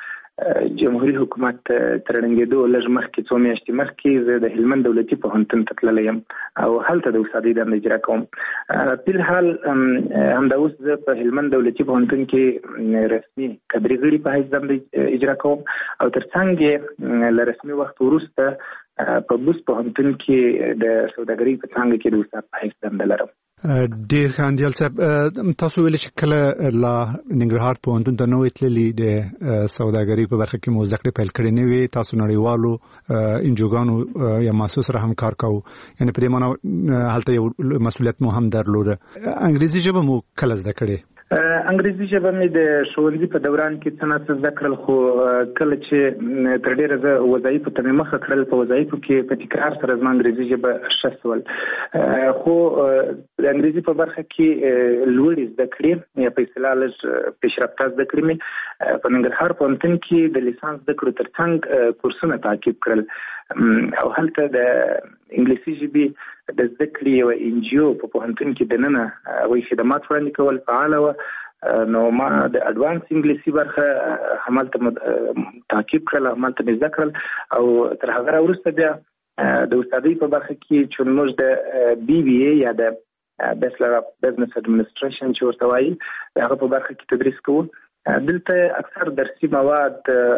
[SPEAKER 2] جمهوریت حکومت تر ړنګېدو لږ مخکې څو میاشتې مخکې زه د هلمند دولتي پوهنتون ته تللی یم او هلته د استادۍ دنده اجرا کوم. فلحال همدا اوس زه په هلمند دولتي پوهنتون کې رسمي کدري غړي په حیث دنده اجرا کوم او ترڅنګ یې له رسمي وخت وروسته په بوس پوهنتون کې د سوداګرۍ په څانګه کې د استاد په حیث دنده لرم.
[SPEAKER 1] ډیر ښه انډیال صاحب، تاسو ویل چې کله لا ننګرهار پوهنتون ته نوې تللي د سوداګرۍ په برخه کې مو زده کړې پیل کړې نه وې، تاسو نړیوالو انجوګانو یا محسوس سره هم کار کوو، یعنې په دې معنی هلته یو مسؤلیت مو هم درلوده. انګریزي ژبه مو کله زده کړې؟
[SPEAKER 2] انګریزي ژبه مې د ښوونځي په دوران کې څه ناڅه زده کړل، خو کله چې تر ډېره زه وظایفو ته مې مخه کړل په وظایفو کې په تکرار سره زما انګریزي ژبه ښه شول. خو د انګریزي په برخه کې لوړې زده کړې یا په اصطلاح لږ پیشرفته زده کړې مې په ننګرهار پوهنتون کې د لیسانس زده کړو ترڅنګ کورسونه تعقیب کړل. او هلته د انګلیسي ژبې د زده کړې یو ان جی او په پوهنتون کې دننه هغوی خدمات وړاندې کول فعاله وه. نو ما د اډوانس انګلیسي برخه همالته تعقیب کړل، همالته مې زده کړل او تر هغه وروسته بیا د استادۍ په برخه کې چې موږ د بي بي اي یا د بیچلر اف بزنس اډمنسټریشن چې ورته وایي هغه په برخه کې تدریس کوو. دلته اکثر درسي مواد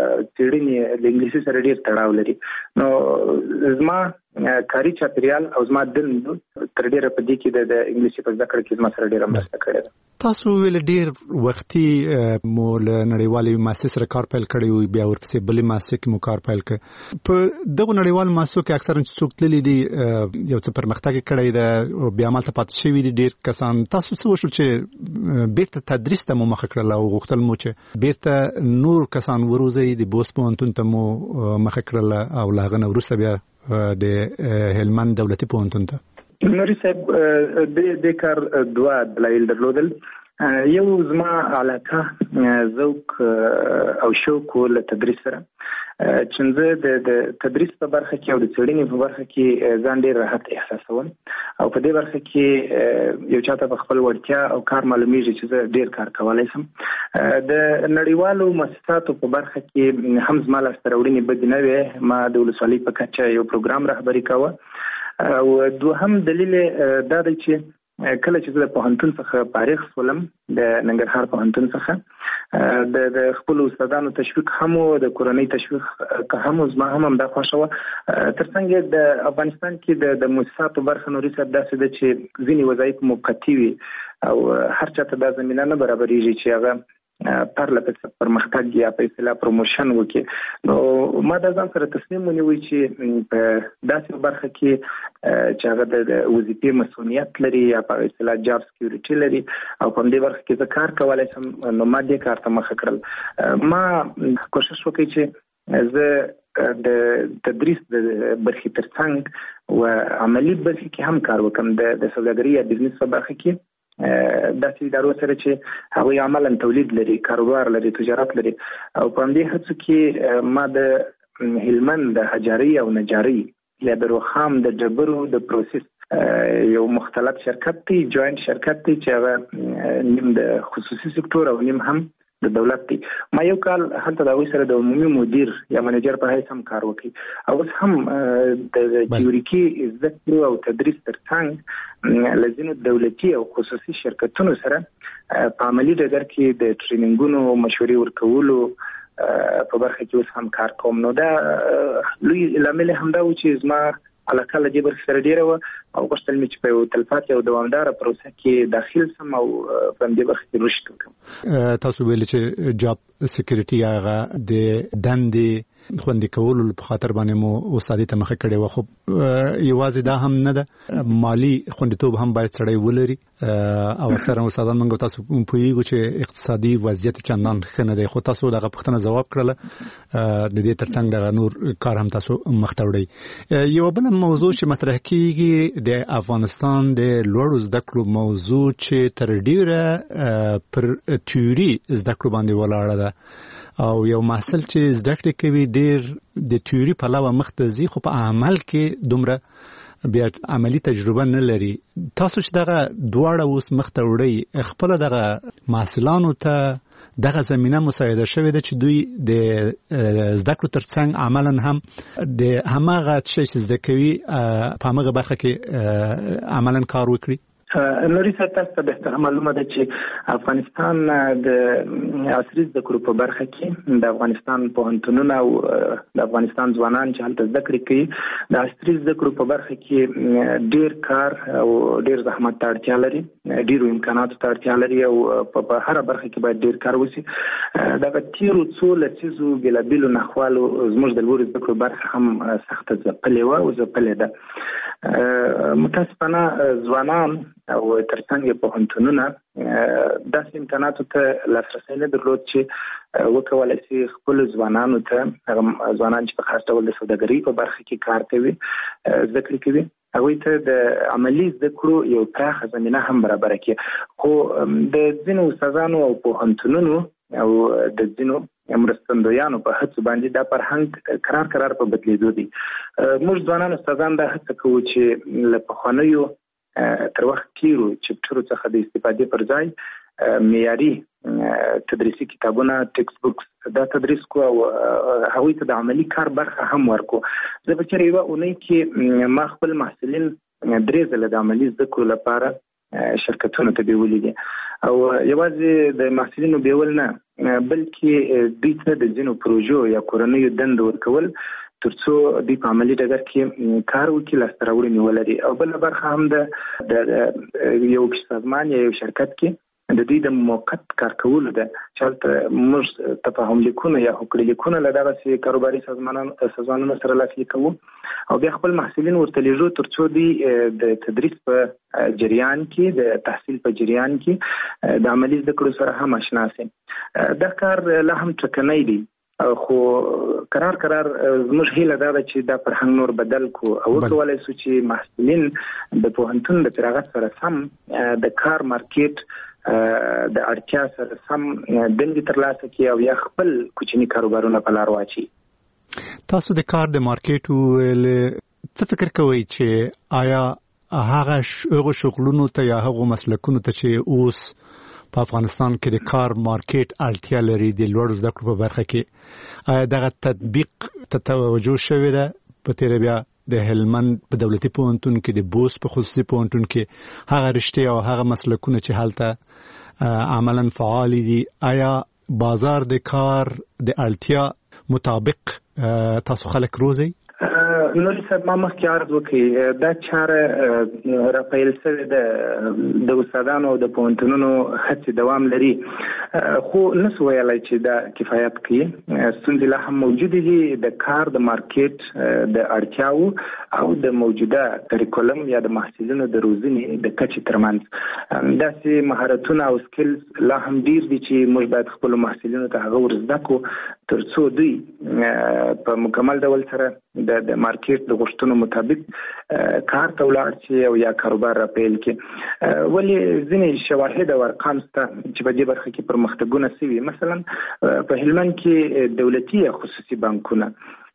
[SPEAKER 2] څېړنې د انګلیسي سره ډېر تړاو لري. نو زما کاري چاپېریال او زما دند تر ډېره په دې کې د انګلیسي په زده کړه کې زما سره ډېره مرسته کړې ده.
[SPEAKER 15] تاسو ویل ډېر وختي مو له نړیوالې مؤسسې سره کار پیل کړی و، بیا ورپسې بلې مؤسسې کې مو کار پیل کړ. په دغو نړیوالو مؤسسو کې اکثرا چې څوک تللي دي یو څه پرمختګ یې کړی ده او بیا همالته پاتې شوي دي ډېر کسان. تاسو څه وشو چې بېرته تدریس ته مو مخه کړل او غوښتل مو چې بېرته نور کسان وروزئ، د بوست پوهنتون ته مو مخه کړل او له هغه نه وروسته بیا د هلمند دولتي پوهنتون ته؟
[SPEAKER 2] نوري صاحب د کار دوه دلایل درلودل. یو زما علاقه ذوق او شوق له تدریس سره، چې زه د تدریس په برخه کې او د څېړنې په برخه کې ځان ډېر راحت احساسوم او په دې برخه کې یو چاته په خپل وړتیا او کار معلومیږي چې زه ډېر کار کولی شم. د نړیوالو مؤسساتو په برخه کې هم زما لاسته راوړنې بدې نه وې. ما د ولسوالۍ په کچه یو پروګرام رهبري کوه او دوهم دلیل دا دی چې کله چې زه د پوهنتون څخه فارغ شولم، د ننګرهار پوهنتون څخه، د خپلو استادانو تشویق هم و، د کورنۍ تشویق هم زما هم همدا خوښه وه. تر څنګ د افغانستان کې د مؤسساتو برخه نوري صاحب داسې ده چې ځینې وظایف موقتي وي او هر چاته دا زمینه نه برابرېږي چې هغه پرله پسې پرمختګ یا په اصطلاح پروموشن وکړي. نو ما دا ځان سره تصمیم ونیوی چې په داسې برخه کې چې هغه د وظیفې مسؤلیت لري یا په اصطلاح جاب سکیورټي لري او په دې برخه کې زه کار کولی شم، نو ما دې کار ته مخه کړل. ما کوشش وکړ چې زه د تدریس د برخې ترڅنګ و عملي برخې کې هم کار وکړم، د سوداګرۍ یا بزنس په برخه کې داسې ادارو سره چې هغوی عملا تولید لري، کاروبار لري، تجارت لري. او په همدې هڅو کې ما د هلمند د حجاري او نجاري یا د روخام د ډبرو د پروسس یو مختلط شرکت دی، جوینټ شرکت دی چې هغه نیم د خصوصي سکتور او نیم هم د دولت دی. ما یو کال هلته د هغوی سره د عمومي مدیر یا منیجر په حیث هم کار وکړي او اوس هم د تیوریکي زده کړو او تدریس ترڅنګ له ځینو دولتي او خصوصي شرکتونو سره په عملي ډګر کې د ټریننګونو مشورې ورکولو په برخه کې اوس هم کار کوم. نو دا لوی لامل همدا و چې زما علاقه له دې برخې سره ډېره وه او غوښتل مې چې په یو تلپاتې او دوامداره پروسه کې داخل سم او په همدې برخه کې رشد وکړم.
[SPEAKER 15] تاسو ویلي چې جاب سکیورټي هغه د دندې خوندي کولو په خاطر باندې مو استادي ته مخه کړې وه، خو یوازې دا هم نه ده، مالی خوندیتوب هم باید سړی ولري او اکثرا استادان موږ تاسو پوهیږو چې اقتصادي وضعیت چندان ښه نه دی، خو تاسو دغه پوښتنه ځواب کړله. د دې ترڅنګ دغه نور کار هم تاسو مخ ته وړئ. یوه بله موضوع چې مطرح کیږي د افغانستان د لوړو زده کړو موضوع چې تر ډیره پر تیوري زده کړو باندې ولاړه ده او یو محصل چې زده کړې کوي ډېر د تیوري پلوه مخ ته ځي خو په عمل کې دومره بیا عملي تجربه نه لري. تاسو چې دغه دواړه اوس مخ ته وړئ، خپله دغه محصلانو ته دغه زمینه مساعده شوې ده چې دوی د زده کړو ترڅنګ عملا هم د هماغه شی چې زده کوي په هماغه برخه کې عملا کار وکړي؟
[SPEAKER 2] نوري صاحب تاسو ته بهتره معلومه ده چې افغانستان د عصري زده کړو په برخه کې د افغانستان پوهنتونونه او د افغانستان ځوانان چې هلته زده کړې کوي د عصري زده کړو په برخه کې ډېر کار او ډېر زحمت ته اړتیا لري، ډېرو امکاناتو ته اړتیا لري او په هره برخه کې باید ډېر کار وشي. دغه تېرو څو لسیزو بېلابېلو نښوالو زموږ د لوړو زده کړو برخه هم سخته ځپلې وه او ځپلې ده. متاسفانه ځوانان او ترڅنګ پوهنتونونه داسې امکاناتو ته لاسرسی نه درلود چې وکولی شي خپلو ځوانانو ته، هغه ځوانان چې په خاص ډول د سوداګرۍ په برخه کې کار کوي، زده کړې کوي، هغوی ته د عملي زده کړو یو پراخه زمینه هم برابره کړي. خو د ځینو استادانو او پوهنتونونو او د ځینو مرستندویانو په هڅو باندې دا فرهنګ قرار قرار په بدلیدو دي. موږ ځوانان استادان دا هڅه کوو چې له پخوانیو تر وخت تیرو چپټرو څخه د استفادې پر ځای معیاري تدریسي کتابونه ټیکس بوکس دا تدریس کو او هغوی ته د عملی کار برخه هم ورکو. زه به چېرې یوه اونۍ کې ما خپل محصلین درې ځله د عملي زده کړو لپاره شرکتونو ته بیولي دي او یوازې د محصلینو بیول نه بلکې دوی ته د ځینو پروژو یا کورنیو دندو ورکول ترڅو دوی په عملي ډګر کې کار وکړي، لاسته راوړنې ولري. او بله برخه هم د یو سازمان یا یو شرکت کې د دوی د موقت کار کولو ده چې هلته موږ تفاهم لیکونه یا هوکړې لیکونه له دغسې کاروباري سازمانونو سازمانونو سره لاسلیک کوو او بیا خپل محصلین ورته لیږو ترڅو دوی د تدریس په جریان کې د تحصیل په جریان کې د عملي زده کړو سره هم اشنا شي. دا کار لا هم ټکنی دی خو قرار قرار زموږ هیله دا ده چې دا فرهنګ نور بدل کو او وکولای شو چې محصلین د پوهنتون د فراغت سره سم د کار مارکیټ د اړتیا سره سم دندې ترلاسه کړي او یا خپل کوچني کاروبارونه په لار واچي.
[SPEAKER 15] تاسو د کار د مارکیټ ول څه فکر کوئ چې آیا هغه هغه شغلونو ته یا هغه مسلکونو ته چې اوس په افغانستان کې د کار مارکیټ اړتیا لري د لوړ زده کړو په برخه کې آیا دغه تطبیق ته توجه شوې ده؟ په تیر بیا د هلمند په دولتي پوهنتون کې د بوس په خصوصي پوهنتون کې هغه رشتې او هغه مسلکونه چې هلته عملاً فعال دي آیا بازار د کار د اړتیا مطابق تاسو خلک روزي؟
[SPEAKER 2] نوري صاحب ما مخکې عرض وکړي دا چاره راپیل شوې ده د استادانو او د پوهنتونونو هڅې دوام لري خو نسو ویلی چې دا کفایت کوي. ستونزې لا هم موجودې دي د کار د مارکیټ د اړتیاو او د موجوده کریکولم یا د محصلینو د روزنې د کچې ترمنځ داسې مهارتونه او سکلز لا هم ډیر دي چې موږ باید خپلو محصلینو ته هغه ور زده کړو ترڅو دوی په مکمل ډول سره د د مارکیټ د غوښتنو مطابق کار ته ولاړ شي او یا کاروبار را پیل کړي. ولې ځینې شواهد او ارقام شته چې په دې برخه کې پرمختګونه شوي. مثلا په هلمند کې دولتي یا خصوصي بانکونه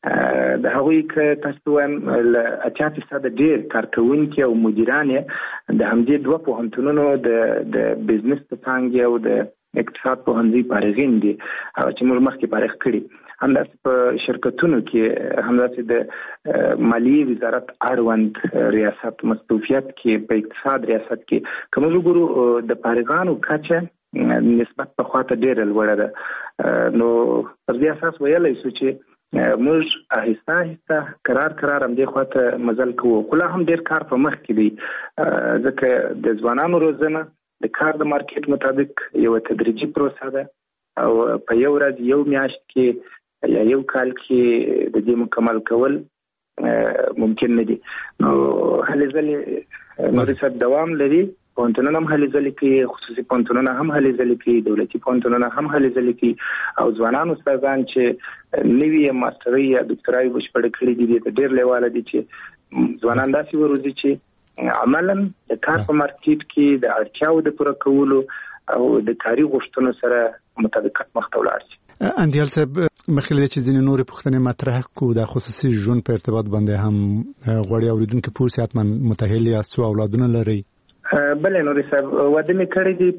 [SPEAKER 2] د هغوی که تاسو وایم له اتیا فیصده ډېر کارکوونکي او مدیران یې د همدې دوه پوهنتونونو د د بزنس په څانګې او د اقتصاد پوهنځي فارغین دي چې موږ مخکې فارغ کړي. همداسې په شرکتونو کې همداسې د مالیې وزارت اړوند ریاست مصروفیت کې په اقتصاد ریاست کې که موږ وګورو د فارغانو کچه نسبت په خواته ډېره لوړه ده. نو پر دې اساس ویلی شو چې موږ آهسته آهسته قرار قرار همدې خواته مزل کوو خو لا هم ډېر کار په مخ کې دی ځکه د ځوانانو روزنه د کار د مارکیټ مطابق یو تدریجي پروسه ده او په یو ورځ یو میاشت کې یا یو کال کې د دې مکمل کول ممکن نه دي. نو هلې ځلې نورې صاحب دوام لري. پوهنتونونه هم هلې ځلې کوي، خصوصي پوهنتونونه هم هلې ځلې کوي، دولتي پوهنتونونه هم هلې ځلې کوي او ځوانان استادان چې نوي ماسترۍ یا دکترای بشپړ کړي دي د ډېر لیواله دي چې ځوانان داسې وروزي چې عملاً د کار په مارکیټ کې د اړتیاو د پوره کولو او د کاري غوښتنو سره مطابقت مخ ته ولاړ شي.
[SPEAKER 15] اندیال صاحب مخکې له چې ځینې نورې پوښتنې مطرح کړو د خصوصي ژوند په ارتباط باندې هم غواړي اورېدونکي پوه شي حتما متأهل یاست څو اولادونه لرئ؟
[SPEAKER 2] بله نوري صاحب واده مې کړی دی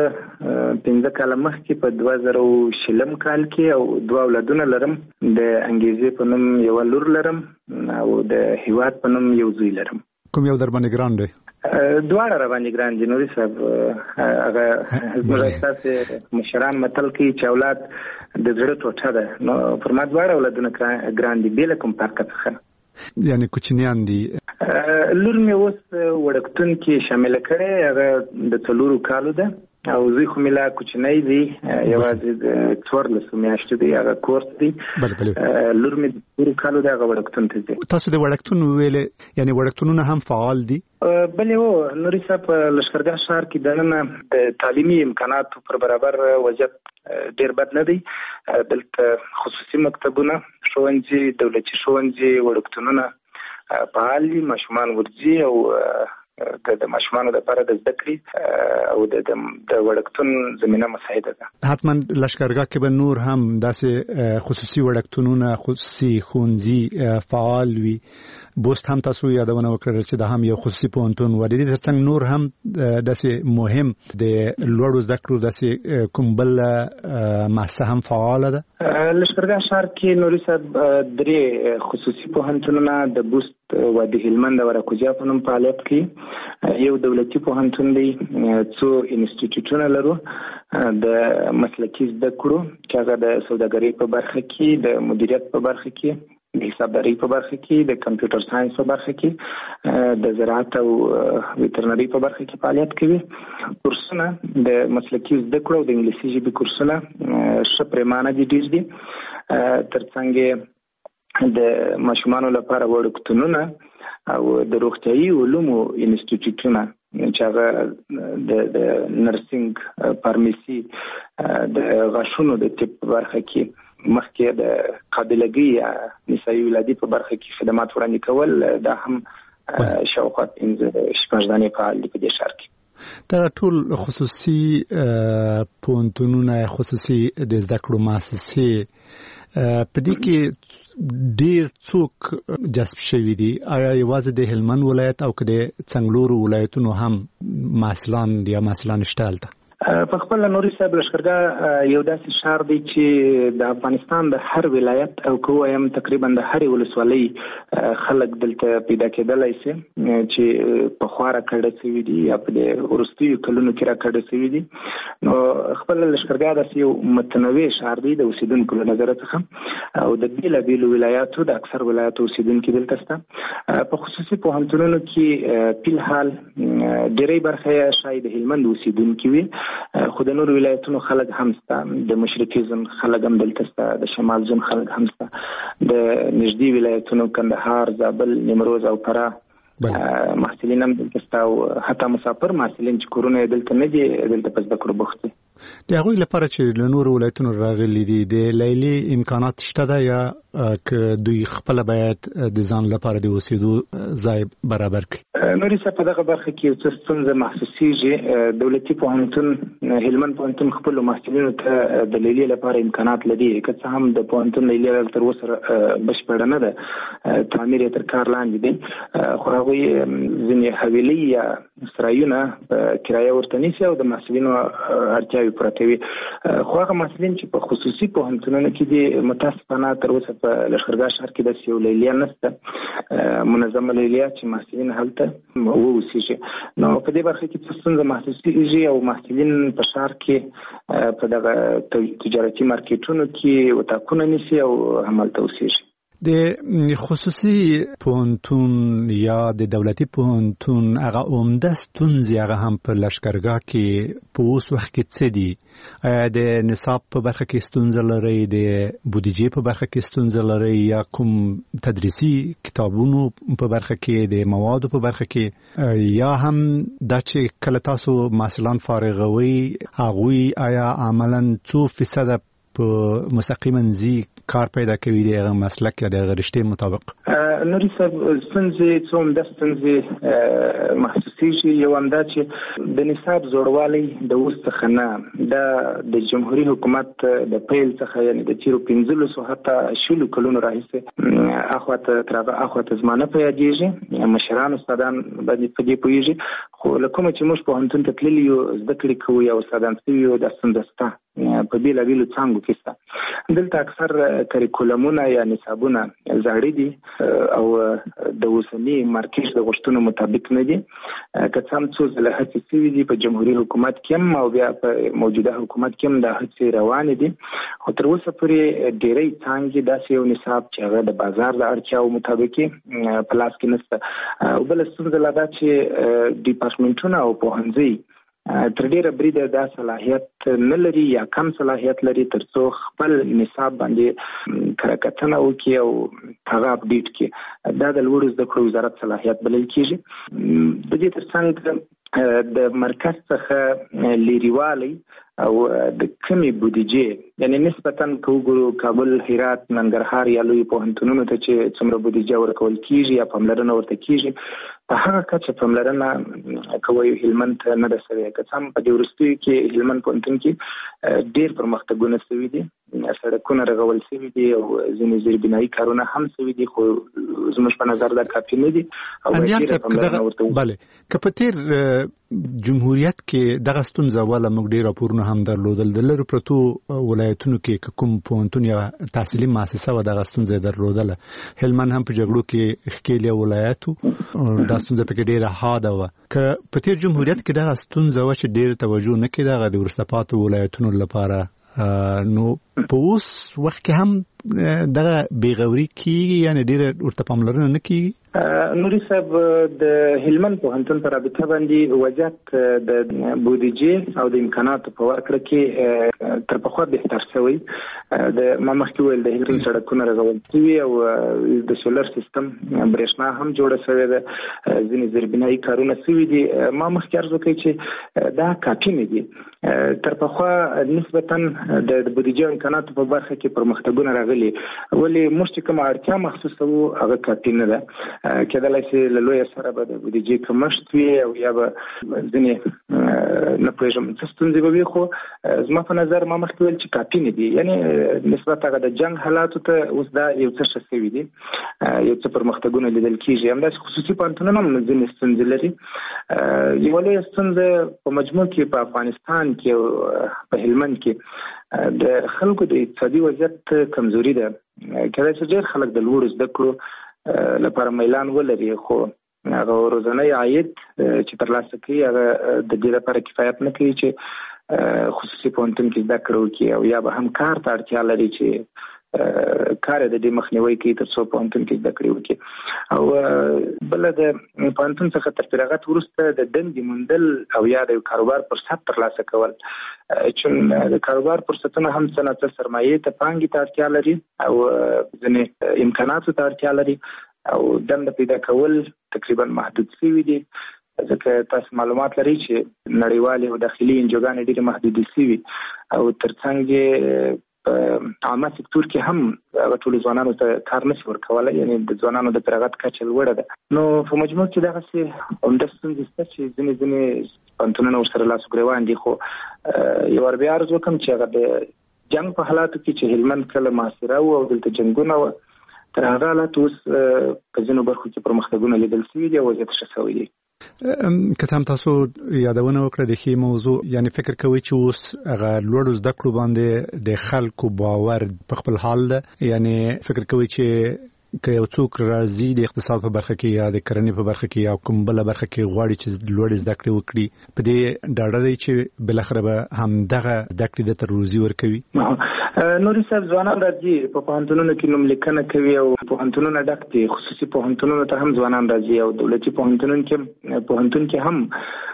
[SPEAKER 2] په پنځه کاله مخکې په دوه زره شلم کال کې او دوه اولادونه لرم. د انګیزې په نوم یوه لور لرم او د هیواد په نوم یو زوی لرم.
[SPEAKER 15] کوم یو در باندې ګران دی؟
[SPEAKER 2] دواړه را باندې ګران دي نوري صاحب. هغه زموږ ستاسې مشران متل کوي چې اولاد د زړه ټوټه ده. نو پر ما دواړه اولادونه ګران دي بې له کوم فرقه څخه.
[SPEAKER 15] یعنی کوچنیان دي؟
[SPEAKER 2] لور مې اوس وړکتون کې شامله کړې هغه د څلورو کالو ده او زوی خو مې لا کوچنی دی یوازې د څوارلسو میاشتو دی هغه کورس دی. لور مې د څلورو کالو ده هغه وړکتون ته ځي.
[SPEAKER 15] تاسو د وړکتون ویلې یعنی وړکتونونه هم فعال دي؟
[SPEAKER 2] بلې هو نوري صاحب په لښکرګاه ښار کې دننه د تعلیمي امکاناتو پر برابر وضعیت ډېر بد نه دی. دلته خصوصي مکتبونه، ښوونځي، دولتي ښوونځي، وړکتونونه فعال دي، ماشومان ورځي او د ماشومانو لپاره د زده کړې او د د وړکتون زمينه مساعده ده.
[SPEAKER 15] حتما لشکرګاه کې به نور هم داسې خصوصي وړکتونونه خصوصي ښوونځي فعال وي. بوست هم تاسو یادونه وکړل چې دا هم یو خصوصي پوهنتون و. د دې ترڅنګ نور هم داسې مهم د لوړو زده کړو داسې کوم بل مؤسسه هم فعال ده؟
[SPEAKER 2] لشکرګاه ښار کې نوري صاحب درې خصوصي پوهنتونونه د بوست و د هلمند او راکوزیا په نوم فعالیت کوي. یو دولتي پوهنتون دی، څو انسټیټیوټونه لرو د مسلکي زده کړو چې هغه د سوداګرۍ په برخه کې، د مدیریت په برخه کې، د حسابدارۍ په برخه کې، د کمپیوټر ساينس په برخه کې، د زراعت او ویټرنري په برخه کې فعالیت کوي. کورسونه د مسلکي زده کړو د انګلیسي ژبې کورسونه ښه پریمانه دي، ډېر دي. ترڅنګ د ماشومانو لپاره وړکتونونه او د روغتیايي علومو انسټیټیوټونه چې هغه د د نرسنګ، فارمیسي، د غاښونو د طب برخه کې، مخکې د قابلګي یا نسایي ولادي په برخه کې خدمات وړاندې کول، دا هم شاوخوا پنځه شپږ دانې فعال دي په دې ښار کې.
[SPEAKER 15] دا ټول خصوصي پوهنتونونه، خصوصي د زده کړو مؤسسې په دې کې ډیر څوک جذب شوي دي. آیا یوازې د هلمند ولایت او که د څنګلورو ولایتونو هم محصلان یا محصلان شته هلته؟
[SPEAKER 2] په خپل نوري صاحب لشکرګاه یو داسې ښار دی چې د افغانستان د هر ولایت او که وایم تقریبا د هرې ولسوالۍ خلک دلته پیدا کېدلی شي چې پخوا راکډه شوي دي یا په د وروستیو کلونو کې راکډه شوي دي. نو خپل لشکرګاه داسې یو متنوع ښار دی د اوسېدونکو له نظره څخه او د بېلابېلو ولایاتو د اکثر ولایاتو اوسېدونکي دلته شته. په خصوصي پوهنتونونو کې فلحال ډېری برخه یې ښایي د هلمند اوسېدونکي وي، خو د نورو ولایتونو خلک هم شته، د مشرقي زون خلک هم دلته شته، د شمال زون خلک هم شته، د نږدې ولایتونو کندهار، زابل، نیمروز او فراه محصلین هم دلته شته او حتی مسافر محصلین چې کورونه یې دلته نه دي، دلته په زده کړو بوخت دي.
[SPEAKER 15] د هغوی لپاره چې له نورو ولایتونو راغلي دي د لیلې امکانات شته ده یا که دوی خپله باید د ځان لپاره د اوسېدو ځای برابر کړي؟
[SPEAKER 2] نوري صاحب په دغه برخه کې یو څه ستونزه محسوسېږي. دولتي پوهنتون هلمند پوهنتون خپلو محصلینو ته د لیلې لپاره امکانات لري، که څه هم د پوهنتون لیلې تر اوسه بشپړه نه ده، تعمیر یې تر کار لاندې دی، خو هغوی ځینې حویلۍ یا سرایونه په کرایه ورته نیسي او د محصلینو اړتیاوې پوره کوي. خو هغه محصلین چې په خصوصي پوهنتونونو کې دي متاسفانه تر اوسه په لشکرګاه ښار کې داسې یو لیلیه نشته، منظمه لیلیه چې محصلین هلته واوسېږي. نو په دې برخه کې څه ستونزه محسوسېږي او محصلین په ښار کې په دغه تجارتي مارکیټونو کې اتاقونه نیسي او همالته اوسېږي.
[SPEAKER 15] د خصوصي پوهنتون یا د دولتي پوهنتون هغه عمده ستونزې هغه هم په لشکرګاه کې په اوس وخت کې څه دي؟ آیا د نصاب په برخه کې ستونزه لرئ، د بودیجې په برخه کې ستونزه لرئ یا کوم تدریسي کتابونو په برخه کې، د موادو په برخه کې، یا هم دا چې کله تاسو محصلان فارغوي هغوی آیا عملا څو فیصده په مستقیما ځي کار پیدا کوي د هغه مسلک یا د هغه رشتې مطابق؟
[SPEAKER 2] نوري صاحب ستونزې څو همدا ستونزې محسوسېږي. یو همدا چې د نصاب زوړوالی د اوس څخه نه، دا د جمهوري حکومت د پیل څخه یعنې د تېرو پنځلسو حتی شلو کلونو راهیسې اخواته تر هغه اخواته زمانه په یادېږي، مشران استادان باندې په دې پوهېږي. خو له کومه چې موږ پوهنتون ته تللي یو، زده کړې کوو یا استادان شوي یو، دا ستونزه شته په بېلابېلو څانګو کې شته. دلته اکثر کریکولمونه یا نصابونه زاړه دي او د اوسني مارکیټ د غوښتنو مطابق نه دي. که څه هم څو ځله هڅې شوي دي په جمهوري حکومت کې هم او بیا په موجوده حکومت کې هم دا هڅې روانې دي، خو تر اوسه پورې ډېری څانګې داسې یو نصاب چې هغه د بازار د اړتیاو مطابق په لاس کې نشته. او بله ستونزه لا دا چې ډیپارټمنټونه او پوهنځي تر ډیره بریده دا صلاحیت نه لري یا کم صلاحیت لري تر څو خپل نصاب باندې کارکتنه وکړي او هغه اپډیټ کړي. دا د لوړو زده کړو وزارت صلاحیت بلل کېږي. د دې ترڅنګ د مرکز څخه لیریوالی او د کمی بودیجې یعنی نسبتاً که وګورو کابل، هرات، ننګرهار یا لوی پوهنتونونو ته چې څومره بودیجه ورکول کېږي یا پاملرنه ورته کېږي، په هغه کچه پاملرنه کوي هلمند ته نه ده شوې. که څه هم په دې وروستیو کې هلمند پوهنتون کې ډېر پرمختګونه شوي دي، سړکونه رغول شوي دي او ځینې زیربنایي کارونه هم شوي دي، خو زموږ په نظر دا کافي نه دي.
[SPEAKER 15] بله که په تیر جمهوریت کې دغه ستونزه والا موږ ډېر راپورونه هم درلودل، د لرو پرتو ولایتونو کې کوم پوهنتون یا تحصیلي مؤسسه و دغه ستونزه درلودله. هلمند هم په جګړو کې ښکېلی ولایت و، دا ستونزه پکې ډېره حاده وه. که په تیر جمهوریت کې دغه ستونزه وه چې ډېر توجه نه کېده هغه د وروسته پاتې ولایتونو لپاره، نو په اوس وخت کې هم دغه بېغوري کېږي، یعنې ډېره ورته پاملرنه نه کېږي؟
[SPEAKER 2] نوري صاحب د هلمند پوهنتون په رابطه باندې وضعیت د بودیجې او د امکاناتو په ورکړه کې تر پخوا بهتر شوی. د ما مخکې ویل د هلمند سړکونه رغول شوي او د سولر سیستم برېښنا هم جوړه شوې ده، ځینې زیربنایي کارونه شوي دي. ما مخکې عرض وکړی چې دا کافي نه دي. تر پخوا نسبتا د بودیجې او امکاناتو په برخه کې پرمختګونه راغلي، ولې موږ چې کومه اړتیا محسوسه وو هغه کافي نه ده. کېدلای شي له لویه سره به د بودیجې کمښت وي او یا به ځینې نه پوهېږم څه ستونزې به وي، خو زما په نظر ما مخکې ویل چې کافي نه دي. یعنې نسبت هغه د جنګ حالاتو ته اوس دا یو څه ښه شوي دي، یو څه پرمختګونه لیدل کېږي. همداسې خصوصي پوهنتونونه هم ځینې ستونزې لري. یوه لویه ستونزه په مجموع کې په افغانستان کې او په هلمند کې د خلکو د اقتصادي وضعیت کمزوري ده. کېدای شي ډېر خلک د لوړو زده کړو لپاره میلان ولري، خو هغه ورځنی عاید چې ترلاسه کوي هغه د دې لپاره کفایت نه کوي چې خصوصي پوهنتون کې زده کړه وکړي، او یا به هم کار ته اړتیا لري چې کار د دې مخنیوي کوي تر څو پوهنتون کې زده کړې وکړي. او بله د پوهنتون څخه تر فراغت وروسته د دندې موندل او یا د کاروبار فرصت ترلاسه کول، چون د کاروبار فرصتونه هم څه نه څه سرمایې ته پانګې ته اړتیا لري او ځینې امکاناتو ته اړتیا لري، او دنده پیدا کول تقریبا محدود شوي دي. ځکه تاسو معلومات لرئ چې نړیوالې او داخلي انجوګانې ډېرې محدودې شوي او ترڅنګ یې په عامه سکتور کې هم هغه ټولو ځوانانو ته کار نشي ورکولی، یعنې د ځوانانو د فراغت کچه لوړه ده. نو په مجموع کې دغسې عمده ستونزې شته چې ځینې ځینې پوهنتونونه ورسره لاس ګرېوان دي. خو یو وار بیا عرض وکړم چې هغه د جنګ په حالاتو کې چې هلمند کله محاصره و او دلته جنګونه وه، تر هغه حالات اوس په ځینو برخو کې پرمختګونه لیدل شوي دي او وضعیت ښه شوی دی.
[SPEAKER 15] که څه هم تاسو یادونه وکړه د ښې موضوع، یعنی فکر کوئ چې اوس هغه لوړو زده کړو باندې د خلکو باور په خپل حال ده، یعنی فکر کوئ چې که یو څوک راځي د اقتصاد په برخه کې یا د کرنې په برخه کې یا کوم بله برخه کې غواړي چې لوړې زده کړې وکړي، په دې ډاډه دی چې بالاخره به همدغه زده کړې درته روزي ورکوي؟
[SPEAKER 2] نوري صاحب، ځوانان راځي په پوهنتونونو کې نوملیکنه کوي او پوهنتونونه ډک دي. خصوصي پوهنتونونو ته هم ځوانان راځي او دولتي پوهنتونونو کې پوهنتون کې هم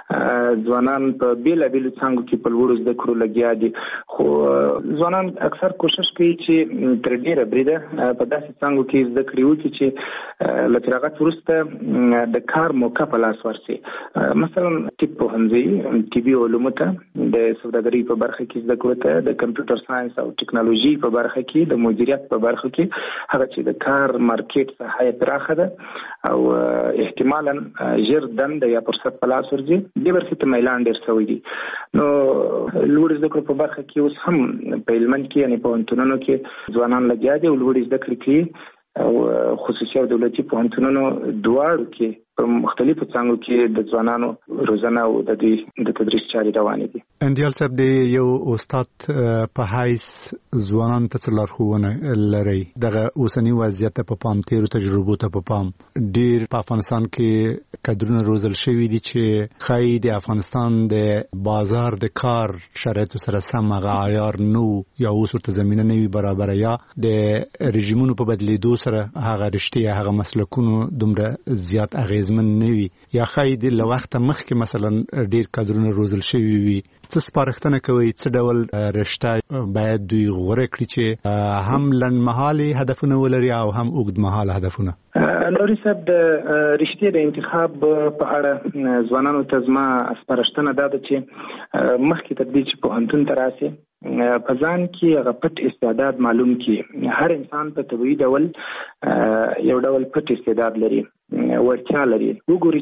[SPEAKER 2] ځوانان په بیلابیلو څانګو کې په لوړو زده کړو لګیا دي. خو ځوانان اکثر کوشش کوي چې تر ډېره بریده په داسې څانګو کې زده کړې وکړي چې له فراغت وروسته د کار موقع په لاس ورسي. مثلا طب پوهنځي، طبي علومو ته، د سوداګرۍ په برخه کې زده کړو ته، د کمپیوټر ساينس او ټکنالوژي په برخه کې، د مدیریت په برخه کې، هغه چې د کار مارکیټ ساحه پراخه ده او احتمالاً ژر دنده یا فرصت په لاس ورځي، دې برخې ته میلان ډېر شوی دی. نو لوړې زده کړو په برخه کې اوس هم په هلمند کې یعنې پوهنتونونو کې ځوانان لګیا دي او لوړې زده کړې کوي، او خصوصي او دولتي پوهنتونونو دواړو کې په مختلفو څانګو کې د ځوانانو روزنه او د دوی د تدریس چارې روانې دي.
[SPEAKER 15] اندیال صاحب، د یو استاد په حیث ځوانانو ته څه لارښوونه لرئ؟ دغه اوسني وضعیت ته په پام، تېرو تجربو ته په پام، ډېر په افغانستان کې کادرونه روزل شوي دي چې ښایي د افغانستان د بازار د کار شرایطو سره سم هغه عیار نه و یا اوس ورته زمینه نه وي برابره، یا د رژیمونو په بدلېدو سره هغه رشتې یا هغه مسلکونو دومره زیات اغېزمن نه وي، یا ښایي د له وخته مخکې مثلا ډېر کادرونه روزل شوي وي. څه سپارښتنه کوئ؟ څه ډول رشته باید دوی غوره کړي چې هم لنډمهالې هدفونه ولري او هم اوږدمهاله هدفونه؟
[SPEAKER 2] نوري صاحب، د رشتې د انتخاب په اړه ځوانانو ته زما سپارښتنه دا ده چې مخکې تر دې چې پوهنتون ته راسي، په ځان کې هغه پټ استعداد معلوم کړي. هر انسان په طبیعي ډول یو ډول پټ استعداد لري. ورتیا لري وګوري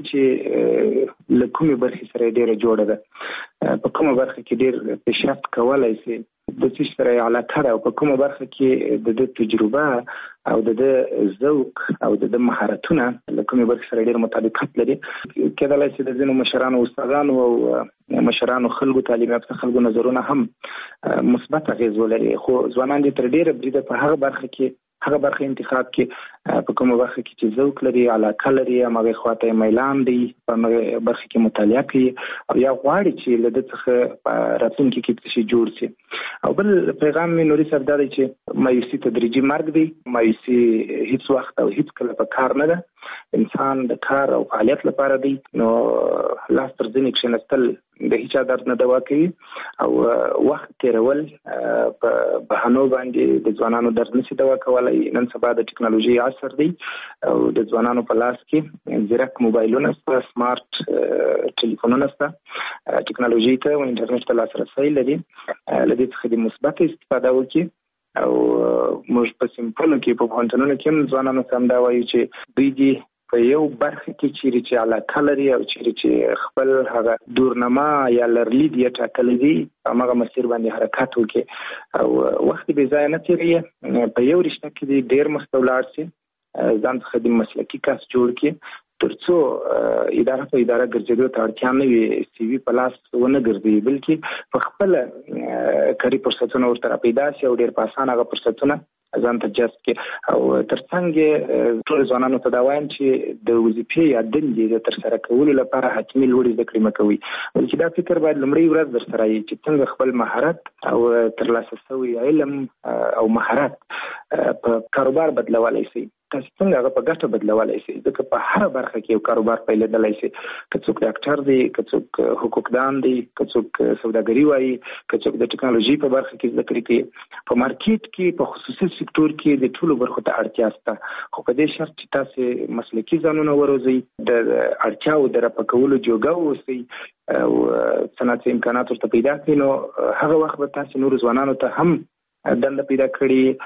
[SPEAKER 2] چې له کومې برخې سره ډیره جوړه ده په کومه برخه کې ډیر پیشرفت کولای شي د څه سره علاقه ده او په کومه برخه کې د تجربه او د ذوق او د مهارتونو له کومې برخې سره ډیر مطابقت لري کېدلای شي د ځینو مشرانو استادانو او مشرانو خلکو تعلیم یافته خلکو نظرونه هم مثبت اغیز ولري خو ځوانان دې تر ډیره بریده په هغه برخه کې هغه برخه انتخاب کې په کومه برخه کې چې ذوق لري علاقه لري هغه خواته میلان دی په برخه کې مطالعه کوي او یا غواړي چې له دې څخه راتلونکي کې څه جوړ شي او بل پیغام مې نوري صاحب دا دی چې مایوسي تدریجي مرګ دی مایوسي هیڅ وخت او هیڅ کله په کار نه ده انسان د کار او فعالیت لپاره دی نو لاس تر ځینې کښېنستل د هیچا درد نه دوا کوي او وخت تیرول په بهانو باندې د ځوانانو درد نشي دوا کولی نن سبا د ټکنالوژي عصر دی او د ځوانانو په لاس کې زیرک موبایلونه شته سمارټ ټلیفونونه شته ټکنالوژي ته او انټرنیټ ته لاسرسی لري له دې څخه د مثبت استفاده وکړي او موږ په سیمپلو کې په پوهنتونونو کې هم ځوانانو ته هم دا وایو چې دوی دي په یو برخه کې چیرې چې علاقه لري او چیرې چې خپل هغه دورنما یا لرلید یې ټاکلی دي هماغه مسیر باندې حرکت وکړي او وخت بې ځایه نه تېروي په یو رشته کې دي ډېر مخته ولاړ شي ځان څخه د مسلکي کس جوړ کړي تر څو اداره په اداره ګرځېدو ته اړتیا نه وي سی وي په لاس ونه ګرځي بلکې په خپله کاري فرصتونه ورته پیدا شي او ډېر په اسانه هغه فرصتونه ځان ته جذب کړي او ترڅنګ ټول ځوانانو ته دا وایم چې د وظیفې یا دندې د ترسره کولو لپاره حتمي لوړې زده کړې مه کوئ بلکې دا فکر باید لومړۍ ورځ در سره وي چې څنګه خپل مهارت او ترلاسه شوی علم او مهارت په کاروبار بدلولی شي تاسو څنګه هغه په ګټه بدلولی شي ځکه په هر برخه کې یو کاروبار پیلېدلی شي که څوک ډاکټر دی که څوک حقوقدان دی که څوک سوداګري وایي که څوک د ټکنالوژي په برخه کې زده کړې کوي په مارکیټ کې په خصوصي سکتور کې د ټولو برخو ته اړتیا شته خو په دې شرط چې تاسو مسلکي ځانونه وروزئ د اړتیاو د رفع کولو جوګه واوسئ او صنعتي امکانات ورته پیدا کړئ نو هغه وخت به تاسو نورو ځوانانو ته هم دنده پیدا کړي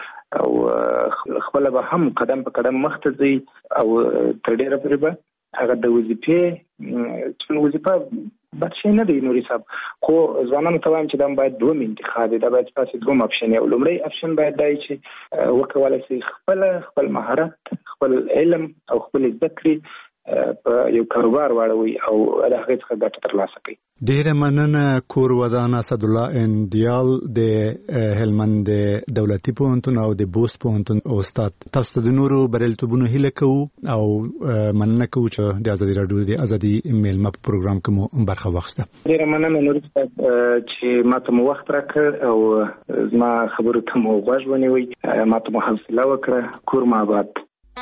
[SPEAKER 2] او خپل به هم قدم په قدم مخته ځي او تر ډیره پورې به هغه د وظیفې چې وظیفه بد شي نه دی نوري صاحب خو ځوانانو ته وایم چې دا باید دوم انتخاب دا باید تاسو دوم اپشن او لومړی اپشن باید دی چې وکولای شي خپل خپل مهارت خپل علم او خپل زده کړې په یو کاروبار واړوي او د هغې څخه ګټه ترلاسه کړي.
[SPEAKER 15] ډېره مننه کور ودان اسدالله اندیال د هلمند د دولتي پوهنتون او د بوست پوهنتون استاد. تاسو ته د نورو بریالیتوبونو هیله کوو او مننه کوو چې د ازادي راډیو د ازادي میلمه په پروګرام کې مو برخه واخیسته.
[SPEAKER 2] ډېره مننه نوري صاحب چې ما ته مو وخت راکړ او زما خبرو ته مو غوږ ونیوئ ما ته مو حوصله وکړه. کور مو آباد.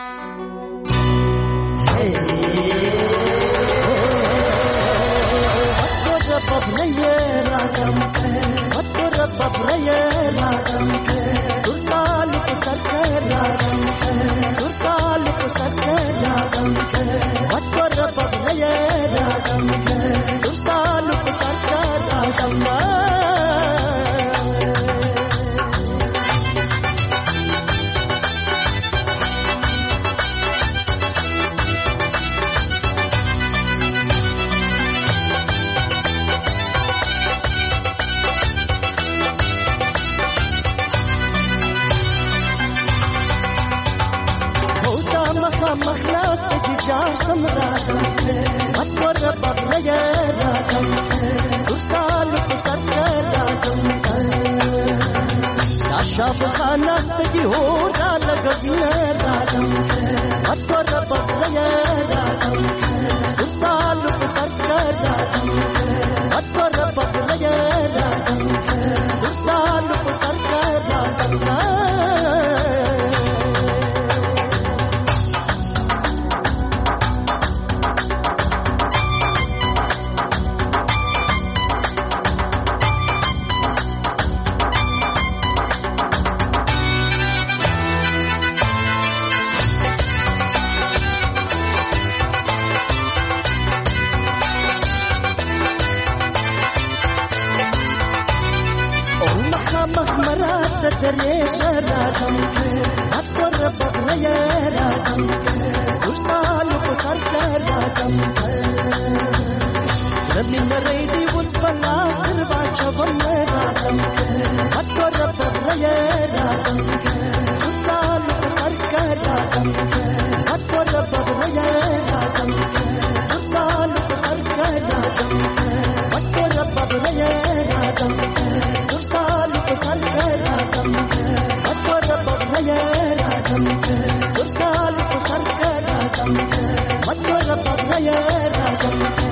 [SPEAKER 3] شاب خانه ستګي هو را لګوي راځم اټور بدلې راځم سال په سر راځم اټور بدلې راځم سال په سر راځم درې شرادم اکبر بغلې رادم دوستان په سر رادم ربي نری دی وس بلا سر واچوم رادم اکبر بغلې رادم دوستان په سر رادم اکبر بغلې رادم دوستان په سر رادم اکبر بغلې رادم دوستان په سر رادم اکبر بغلې رادم دوستان په سر رادم اکبر بغلې رادم